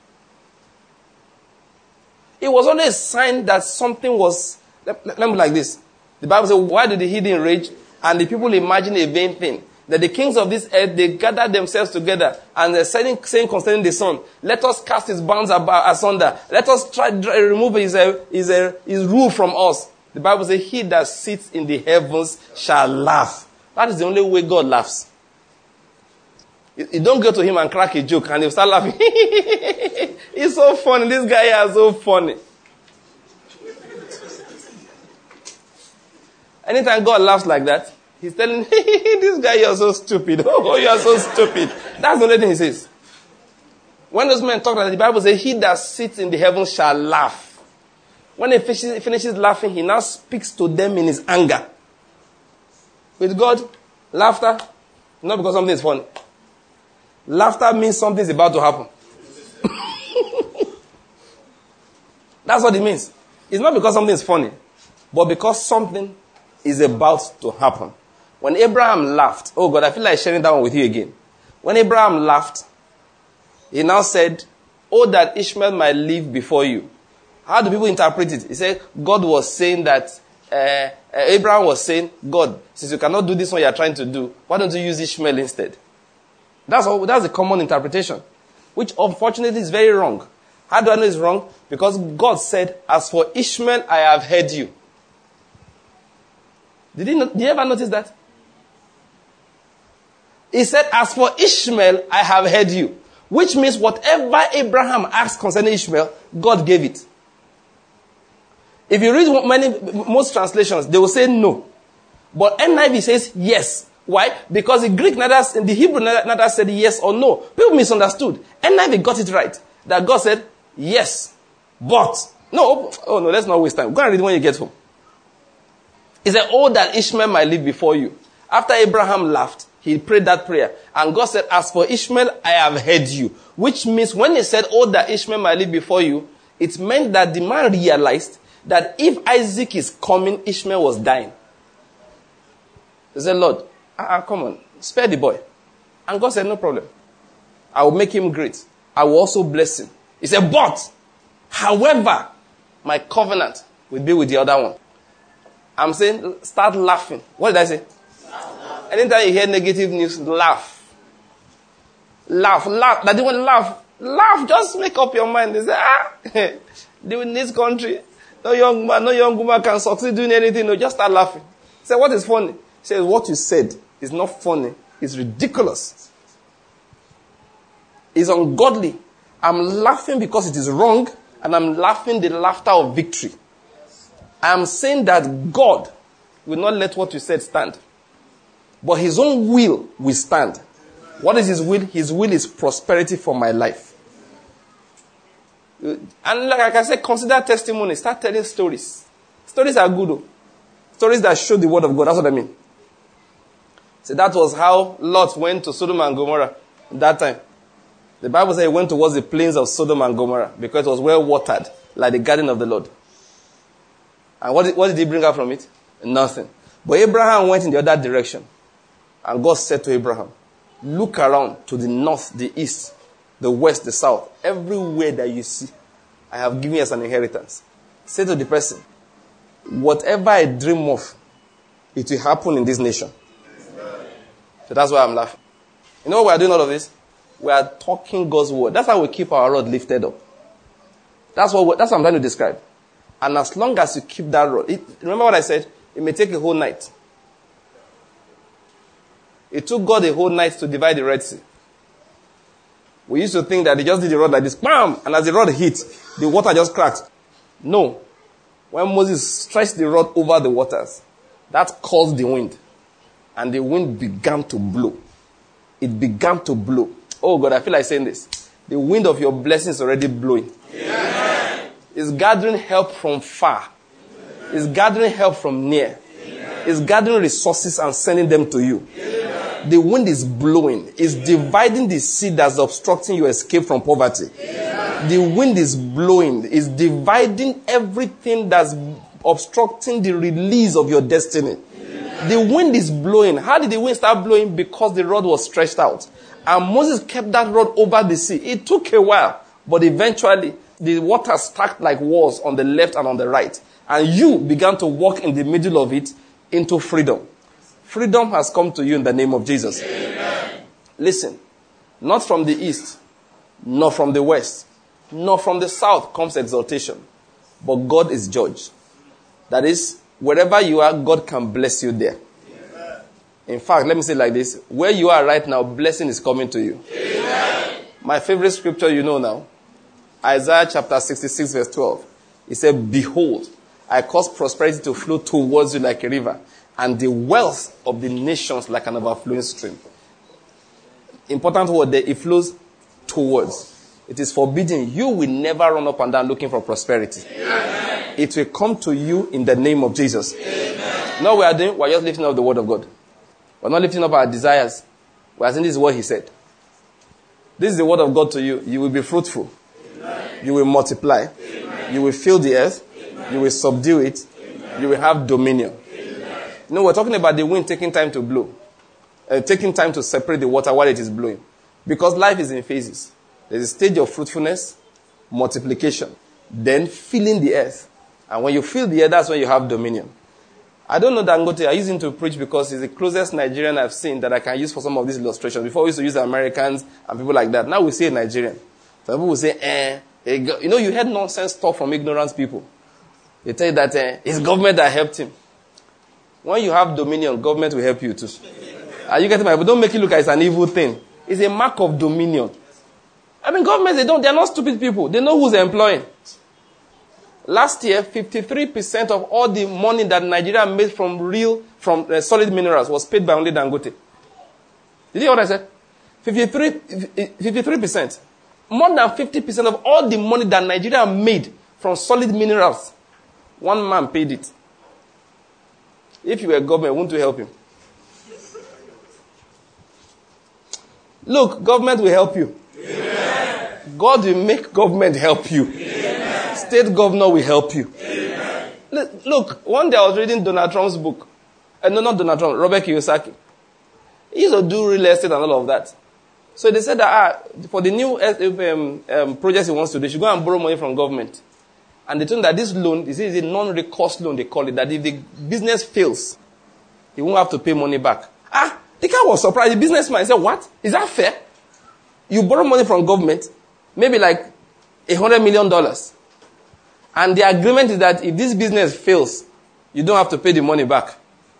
It was only a sign that something was, let, let me be like this. The Bible says, why did the heathen rage? And the people imagine a vain thing. That the kings of this earth, they gathered themselves together and they're saying, saying concerning the sun, let us cast his bounds about asunder. Let us try to remove his, uh, his, uh, his rule from us. The Bible says, he that sits in the heavens shall laugh. That is the only way God laughs. You, you don't go to him and crack a joke and he'll start laughing. He's so funny. This guy is so funny. Anytime God laughs like that, he's telling, this guy, you're so stupid. Oh, you're so stupid. That's the only thing he says. When those men talk, the Bible says, he that sits in the heavens shall laugh. When he finishes, finishes laughing, he now speaks to them in his anger. With God, laughter, not because something is funny. Laughter means something is about to happen. That's what it means. It's not because something is funny, but because something is about to happen. When Abraham laughed, oh God, I feel like sharing that one with you again. When Abraham laughed, he now said, oh, that Ishmael might live before you. How do people interpret it? He said, God was saying that, uh, uh, Abraham was saying, God, since you cannot do this one you're trying to do, why don't you use Ishmael instead? That's all, that's a common interpretation, which unfortunately is very wrong. How do I know it's wrong? Because God said, as for Ishmael, I have heard you. Did you, did you ever notice that? He said, as for Ishmael, I have heard you. Which means whatever Abraham asked concerning Ishmael, God gave it. If you read many, most translations, they will say no. But N I V says yes. Why? Because the Greek neither, the Hebrew neither said yes or no. People misunderstood. N I V got it right. That God said yes, but. No, oh no, let's not waste time. Go and read when you get home. He said, oh, that Ishmael might live before you. After Abraham laughed, he prayed that prayer. And God said, as for Ishmael, I have heard you. Which means when he said, oh, that Ishmael might live before you, it meant that the man realized that if Isaac is coming, Ishmael was dying. He said, Lord, ah, come on, spare the boy. And God said, no problem. I will make him great. I will also bless him. He said, but, however, my covenant will be with the other one. I'm saying, start laughing. What did I say? Laugh. Anytime you hear negative news, laugh. Laugh, laugh. That didn't laugh. Laugh, just make up your mind. They say, ah, in this country, no young man, no young woman can succeed doing anything. No, just start laughing. Say, what is funny? He says, what you said is not funny. It's ridiculous. It's ungodly. I'm laughing because it is wrong, and I'm laughing the laughter of victory. I am saying that God will not let what you said stand. But his own will will stand. What is his will? His will is prosperity for my life. And like I said, consider testimony. Start telling stories. Stories are good. Though. Stories that show the word of God. That's what I mean. So that was how Lot went to Sodom and Gomorrah that time. The Bible says he went towards the plains of Sodom and Gomorrah because it was well watered, like the garden of the Lord. And what did, what did he bring out from it? Nothing. But Abraham went in the other direction. And God said to Abraham, look around to the north, the east, the west, the south. Everywhere that you see, I have given you as an inheritance. Say to the person, whatever I dream of, it will happen in this nation. So that's why I'm laughing. You know what we are doing all of this? We are talking God's word. That's how we keep our rod lifted up. That's what, that's what I'm trying to describe. And as long as you keep that rod, it, remember what I said? It may take a whole night. It took God a whole night to divide the Red Sea. We used to think that he just did the rod like this, bam! And as the rod hit, the water just cracked. No. When Moses stretched the rod over the waters, that caused the wind. and the wind began to blow. It began to blow. Oh God, I feel like saying this. The wind of your blessing is already blowing. Amen. It's gathering help from far. Amen. It's gathering help from near. Amen. It's gathering resources and sending them to you. Amen. The wind is blowing. It's Amen. Dividing the seed that's obstructing your escape from poverty. Amen. The wind is blowing. It's dividing everything that's obstructing the release of your destiny. Amen. The wind is blowing. How did the wind start blowing? Because the rod was stretched out. And Moses kept that rod over the sea. It took a while, but eventually the water stacked like walls on the left and on the right. And you began to walk in the middle of it into freedom. Freedom has come to you in the name of Jesus. Amen. Listen, not from the east, nor from the west, nor from the south comes exaltation. But God is judge. That is, wherever you are, God can bless you there. In fact, let me say it like this. Where you are right now, blessing is coming to you. Amen. My favorite scripture you know now. Isaiah chapter sixty-six verse twelve. It said, behold, I cause prosperity to flow towards you like a river, and the wealth of the nations like an overflowing stream. Important word there, it flows towards. It is forbidden. You will never run up and down looking for prosperity. Amen. It will come to you in the name of Jesus. Amen. Now we are doing, we are just lifting up the word of God. We're not lifting up our desires. We're saying this is what he said. This is the word of God to you. You will be fruitful. Amen. You will multiply. Amen. You will fill the earth. Amen. You will subdue it. Amen. You will have dominion. Amen. You know, we're talking about the wind taking time to blow. Uh, taking time to separate the water while it is blowing. Because life is in phases. There's a stage of fruitfulness, multiplication, then filling the earth. And when you fill the earth, that's when you have dominion. I don't know Dangote. I use him to preach because he's the closest Nigerian I've seen that I can use for some of these illustrations. Before we used to use Americans and people like that. Now we say Nigerian. Some people will say, eh. You know, you heard nonsense talk from ignorant people. They tell you that eh, it's government that helped him. When you have dominion, government will help you too. Are you getting my? But don't make it look like it's an evil thing. It's a mark of dominion. I mean, governments, they don't, they're not stupid people. They know who's employing. Last year, fifty-three percent of all the money that Nigeria made from real, from uh, solid minerals was paid by only Dangote. Did you hear what I said? fifty-three percent. More than fifty percent of all the money that Nigeria made from solid minerals, one man paid it. If you were government, wouldn't you help him? Look, government will help you. Amen. God will make government help you. Amen. State governor will help you. Amen. Look, one day I was reading Donald Trump's book. Uh, no, not Donald Trump, Robert Kiyosaki. He used to do real estate and all of that. So they said that ah, for the new um, um, projects he wants to do, he should go and borrow money from government. And they told him that this loan, this is a non-recourse loan, they call it, that if the business fails, he won't have to pay money back. Ah, the guy was surprised. The businessman said, what? Is that fair? You borrow money from government, maybe like a hundred million dollars. And the agreement is that if this business fails, you don't have to pay the money back.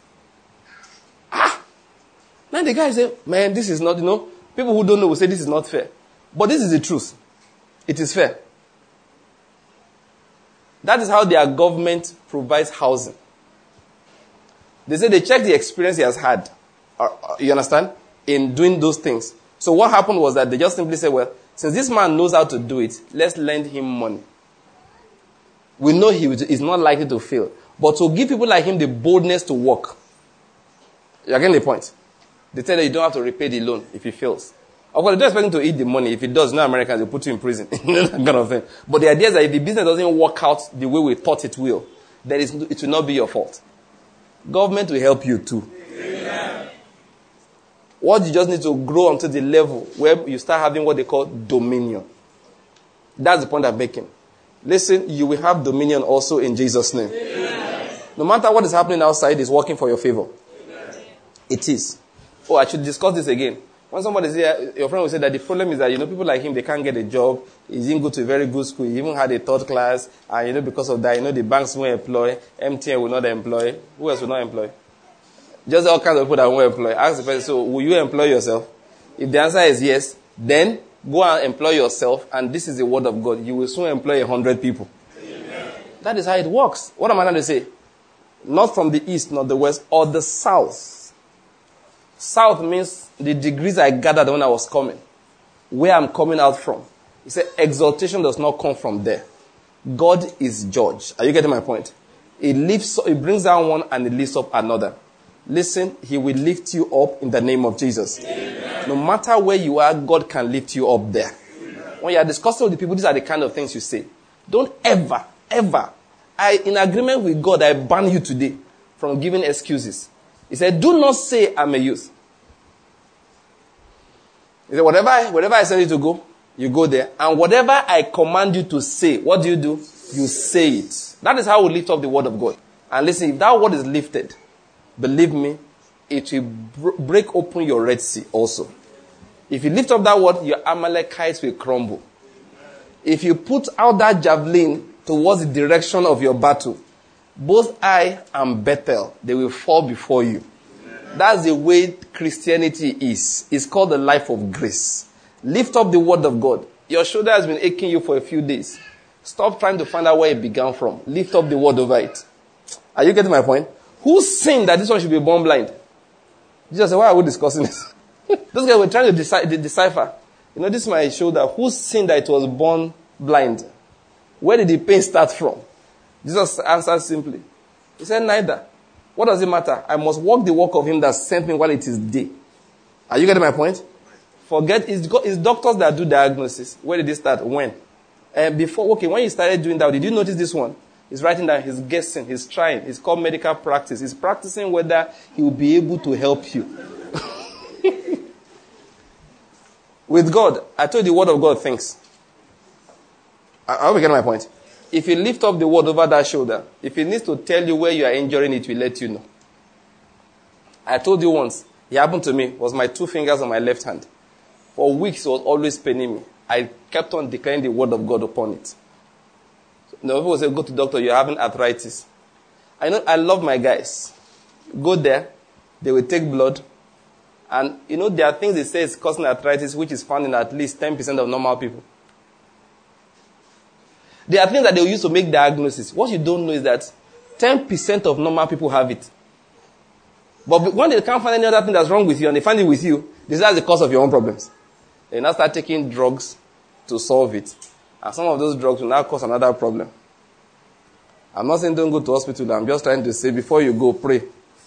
Ah! Now the guy said, man, this is not, you know, people who don't know will say this is not fair. But this is the truth. It is fair. That is how their government provides housing. They say they check the experience he has had. You understand? In doing those things. So what happened was that they just simply said, well, since this man knows how to do it, let's lend him money. We know he is not likely to fail. But to give people like him the boldness to work. You're getting the point? They tell you you don't have to repay the loan if he fails. Of course, they don't expect him to eat the money. If he does, no Americans will put you in prison. That kind of thing. But the idea is that if the business doesn't work out the way we thought it will, then it will not be your fault. Government will help you too. Amen. What you just need to grow onto the level where you start having what they call dominion. That's the point I'm making. Listen, you will have dominion also in Jesus' name. Amen. No matter what is happening outside, it's working for your favor. Amen. It is. Oh, I should discuss this again. When somebody say, your friend will say that the problem is that, you know, people like him, they can't get a job. He didn't go to a very good school. He even had a third class. And, you know, because of that, you know, the banks won't employ. M T N will not employ. Who else will not employ? Just all kinds of people that won't employ. Ask the person, so will you employ yourself? If the answer is yes, then go and employ yourself. And this is the word of God. You will soon employ a hundred people. Amen. That is how it works. What am I trying to say? Not from the east, not the west, or the south. South means the degrees I gathered when I was coming. Where I'm coming out from. He said, exaltation does not come from there. God is judge. Are you getting my point? He lifts, he brings down one and he lifts up another. Listen, he will lift you up in the name of Jesus. Amen. No matter where you are, God can lift you up there. Amen. When you are discussing with the people, these are the kind of things you say. Don't ever, ever, I, in agreement with God, I ban you today from giving excuses. He said, do not say I'm a youth. He said, whatever I, wherever I send you to go, you go there. And whatever I command you to say, what do you do? You say it. That is how we lift up the word of God. And listen, if that word is lifted, believe me, it will br- break open your Red Sea also. If you lift up that word, your Amalekites will crumble. If you put out that javelin towards the direction of your battle, both I and Bethel, they will fall before you. That's the way Christianity is. It's called the life of grace. Lift up the word of God. Your shoulder has been aching you for a few days. Stop trying to find out where it began from. Lift up the word over it. Are you getting my point? Who sinned that this one should be born blind? Jesus said, why are we discussing this? Those guys were trying to deci- decipher. You know, this is my shoulder. Who sinned that it was born blind? Where did the pain start from? Jesus answered simply. He said, neither. What does it matter? I must walk the walk of him that sent me while it is day. Are you getting my point? Forget, it's, it's doctors that do diagnosis. Where did it start? When? Uh, before, okay, when you started doing that, did you notice this one? He's writing down, he's guessing, he's trying. It's called medical practice. He's practicing whether he will be able to help you. With God, I told you the word of God thinks. I, I hope you get my point. If you lift up the word over that shoulder, if it needs to tell you where you are injuring it, will let you know. I told you once, it happened to me, it was my two fingers on my left hand. For weeks, it was always paining me. I kept on declaring the word of God upon it. No, people say, go to the doctor, you're having arthritis. I know, I love my guys. Go there, they will take blood. And, you know, there are things they say is causing arthritis, which is found in at least ten percent of normal people. There are things that they will use to make diagnosis. What you don't know is that ten percent of normal people have it. But when they can't find any other thing that's wrong with you, and they find it with you, this is the cause of your own problems. They now start taking drugs to solve it. And some of those drugs will now cause another problem. I'm not saying don't go to hospital. I'm just trying to say, before you go, pray.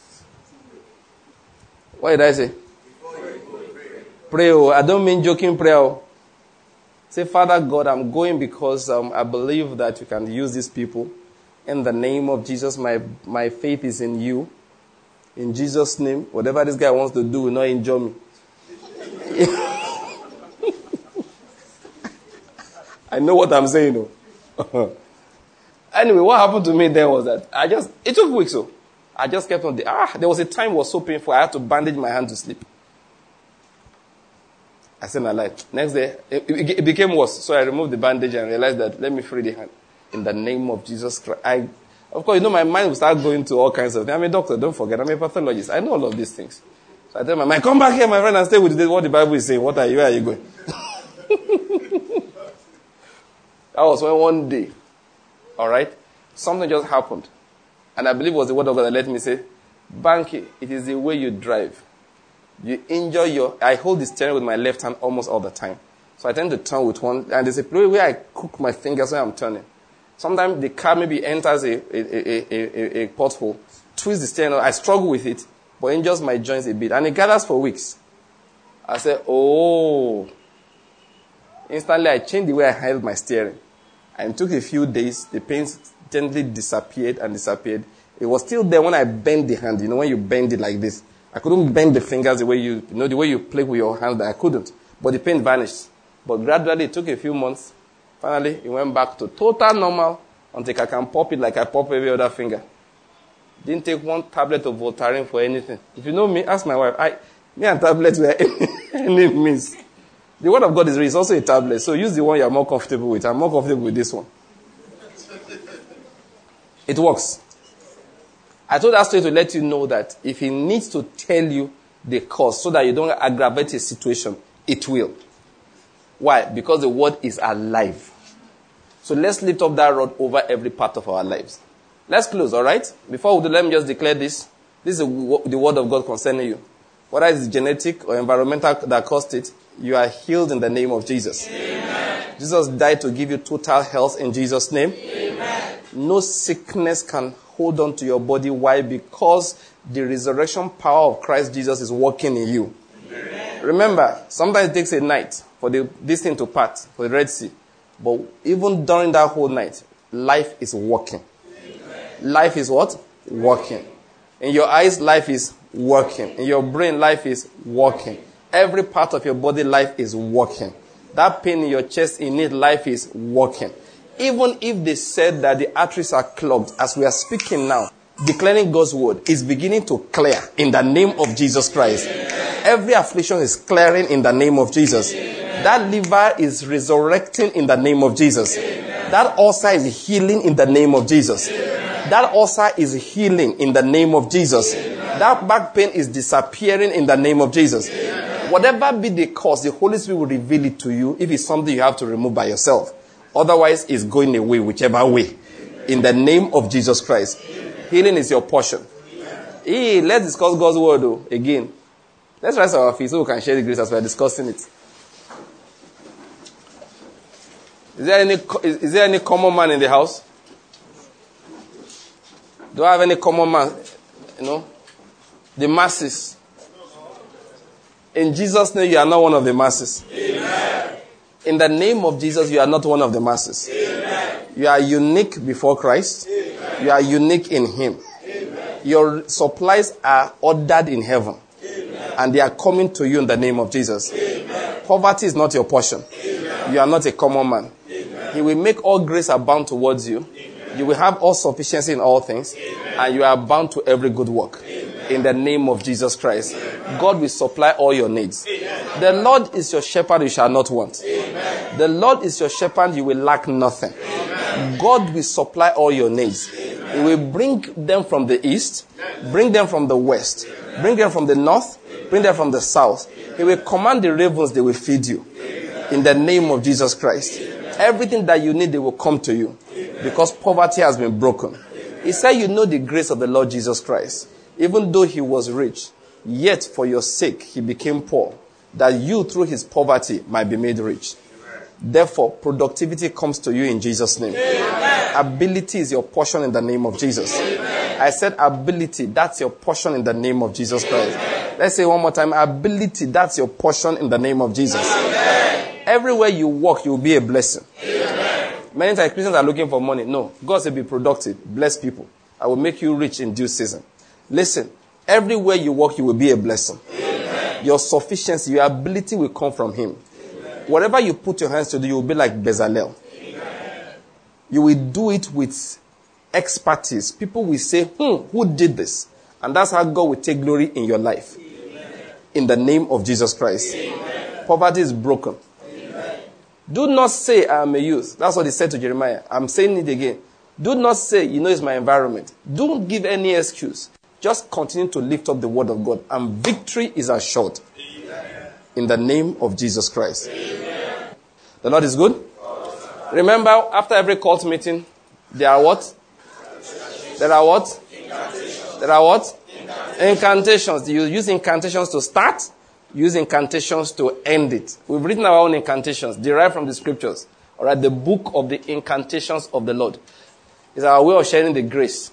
What did I say? Pray. Oh, I don't mean joking prayer. Oh. Say, Father God, I'm going because um, I believe that you can use these people. In the name of Jesus, my, my faith is in you. In Jesus' name, whatever this guy wants to do will not injure me. I know what I'm saying, though. Anyway, what happened to me then was that I just, it took weeks, so I just kept on the, ah, there was a time it was so painful, I had to bandage my hand to sleep. I said my life. Next day, it, it, it became worse, so I removed the bandage and realized that, let me free the hand. In the name of Jesus Christ. I, of course, you know, my mind will start going to all kinds of things. I'm a doctor, don't forget, I'm a pathologist. I know all of these things. So I tell my mind, come back here, my friend, and stay with what the Bible is saying. What are you, where are you going? That was when one day, all right, something just happened. And I believe it was the word of God that let me say, Banky, it is the way you drive. You enjoy your, I hold the steering with my left hand almost all the time. So I tend to turn with one, and there's a place where I cook my fingers when I'm turning. Sometimes the car maybe enters a, a, a, a, a pothole, twists the steering, I struggle with it, but injures my joints a bit. And it gathers for weeks. I said, oh. Instantly I changed the way I held my steering. And it took a few days, the pain gently disappeared and disappeared. It was still there when I bent the hand. You know, when you bend it like this. I couldn't bend the fingers the way you, you know, the way you play with your hand. I couldn't. But the pain vanished. But gradually, it took a few months. Finally, it went back to total normal until I can pop it like I pop every other finger. Didn't take one tablet of Voltaren for anything. If you know me, ask my wife. I, me and tablets were any means. The word of God is, is also a tablet, so use the one you're more comfortable with. I'm more comfortable with this one. It works. I told that story to let you know that if he needs to tell you the cause so that you don't aggravate a situation, it will. Why? Because the word is alive. So let's lift up that rod over every part of our lives. Let's close, all right? Before we do, let me just declare this. This is the word of God concerning you. Whether it's genetic or environmental that caused it, you are healed in the name of Jesus. Amen. Jesus died to give you total health in Jesus' name. Amen. No sickness can hold on to your body. Why? Because the resurrection power of Christ Jesus is working in you. Amen. Remember, sometimes it takes a night for the, this thing to part, for the Red Sea. But even during that whole night, life is working. Amen. Life is what? Working. In your eyes, life is working. In your brain, life is working. Every part of your body, life is working. That pain in your chest, in it, life is working. Even if they said that the arteries are clogged, as we are speaking now, declaring God's word is beginning to clear in the name of Jesus Christ. Amen. Every affliction is clearing in the name of Jesus. Amen. That liver is resurrecting in the name of Jesus. Amen. That ulcer is healing in the name of Jesus. Amen. That ulcer is healing in the name of Jesus. Amen. That back pain is disappearing in the name of Jesus. Amen. Whatever be the cause, the Holy Spirit will reveal it to you if it's something you have to remove by yourself. Otherwise, it's going away whichever way. In the name of Jesus Christ. Healing is your portion. Hey, let's discuss God's word though, again. Let's rise our feet so we can share the grace as we are discussing it. Is there any, is, is there any common man in the house? Do I have any common man? You know? The masses. In Jesus' name, you are not one of the masses. Amen. In the name of Jesus, you are not one of the masses. Amen. You are unique before Christ. Amen. You are unique in Him. Amen. Your supplies are ordered in heaven. Amen. And they are coming to you in the name of Jesus. Amen. Poverty is not your portion. Amen. You are not a common man. Amen. He will make all grace abound towards you. Amen. You will have all sufficiency in all things. Amen. And you are bound to every good work. Amen. In the name of Jesus Christ. Amen. God will supply all your needs. Amen. The Lord is your shepherd, you shall not want. Amen. The Lord is your shepherd, you will lack nothing. Amen. God will supply all your needs. Amen. He will bring them from the east, bring them from the west, bring them from the north, bring them from the south. He will command the ravens, they will feed you. In the name of Jesus Christ. Everything that you need, they will come to you. Because poverty has been broken. He said, you know the grace of the Lord Jesus Christ. Even though he was rich, yet for your sake he became poor, that you through his poverty might be made rich. Therefore, productivity comes to you in Jesus' name. Amen. Ability is your portion in the name of Jesus. Amen. I said ability, that's your portion in the name of Jesus Christ. Amen. Let's say one more time, ability, that's your portion in the name of Jesus. Amen. Everywhere you walk, you will be a blessing. Amen. Many times Christians are looking for money. No, God said be productive, bless people. I will make you rich in due season. Listen, everywhere you walk, you will be a blessing. Amen. Your sufficiency, your ability will come from him. Amen. Whatever you put your hands to do, you will be like Bezalel. Amen. You will do it with expertise. People will say, hmm, who did this? And that's how God will take glory in your life. Amen. In the name of Jesus Christ. Amen. Poverty is broken. Amen. Do not say, I am a youth. That's what he said to Jeremiah. I'm saying it again. Do not say, you know, it's my environment. Don't give any excuse. Just continue to lift up the word of God. And victory is assured. Amen. In the name of Jesus Christ. Amen. The Lord is good. Remember, after every cult meeting, there are what? There are what? Incantations. There are what? Incantations. Incantations. You use incantations to start. Use incantations to end it. We've written our own incantations, derived from the scriptures. All right, the book of the incantations of the Lord. It's our way of sharing the grace.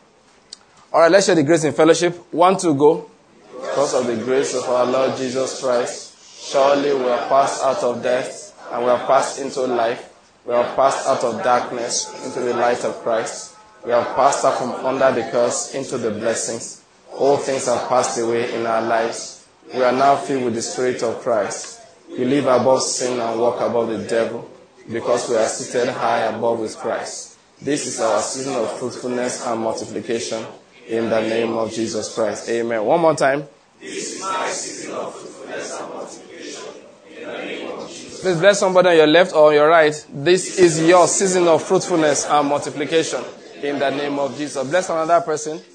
All right, let's share the grace in fellowship. One, two, go. Because of the grace of our Lord Jesus Christ, surely we are passed out of death and we are passed into life. We are passed out of darkness into the light of Christ. We are passed out from under the curse into the blessings. All things have passed away in our lives. We are now filled with the Spirit of Christ. We live above sin and walk above the devil because we are seated high above with Christ. This is our season of fruitfulness and multiplication. In the name of Jesus Christ. Amen. One more time. This is my season of fruitfulness and multiplication. In the name of Jesus. Please bless somebody on your left or on your right. This is your season of fruitfulness and multiplication. In the name of Jesus. Bless another person.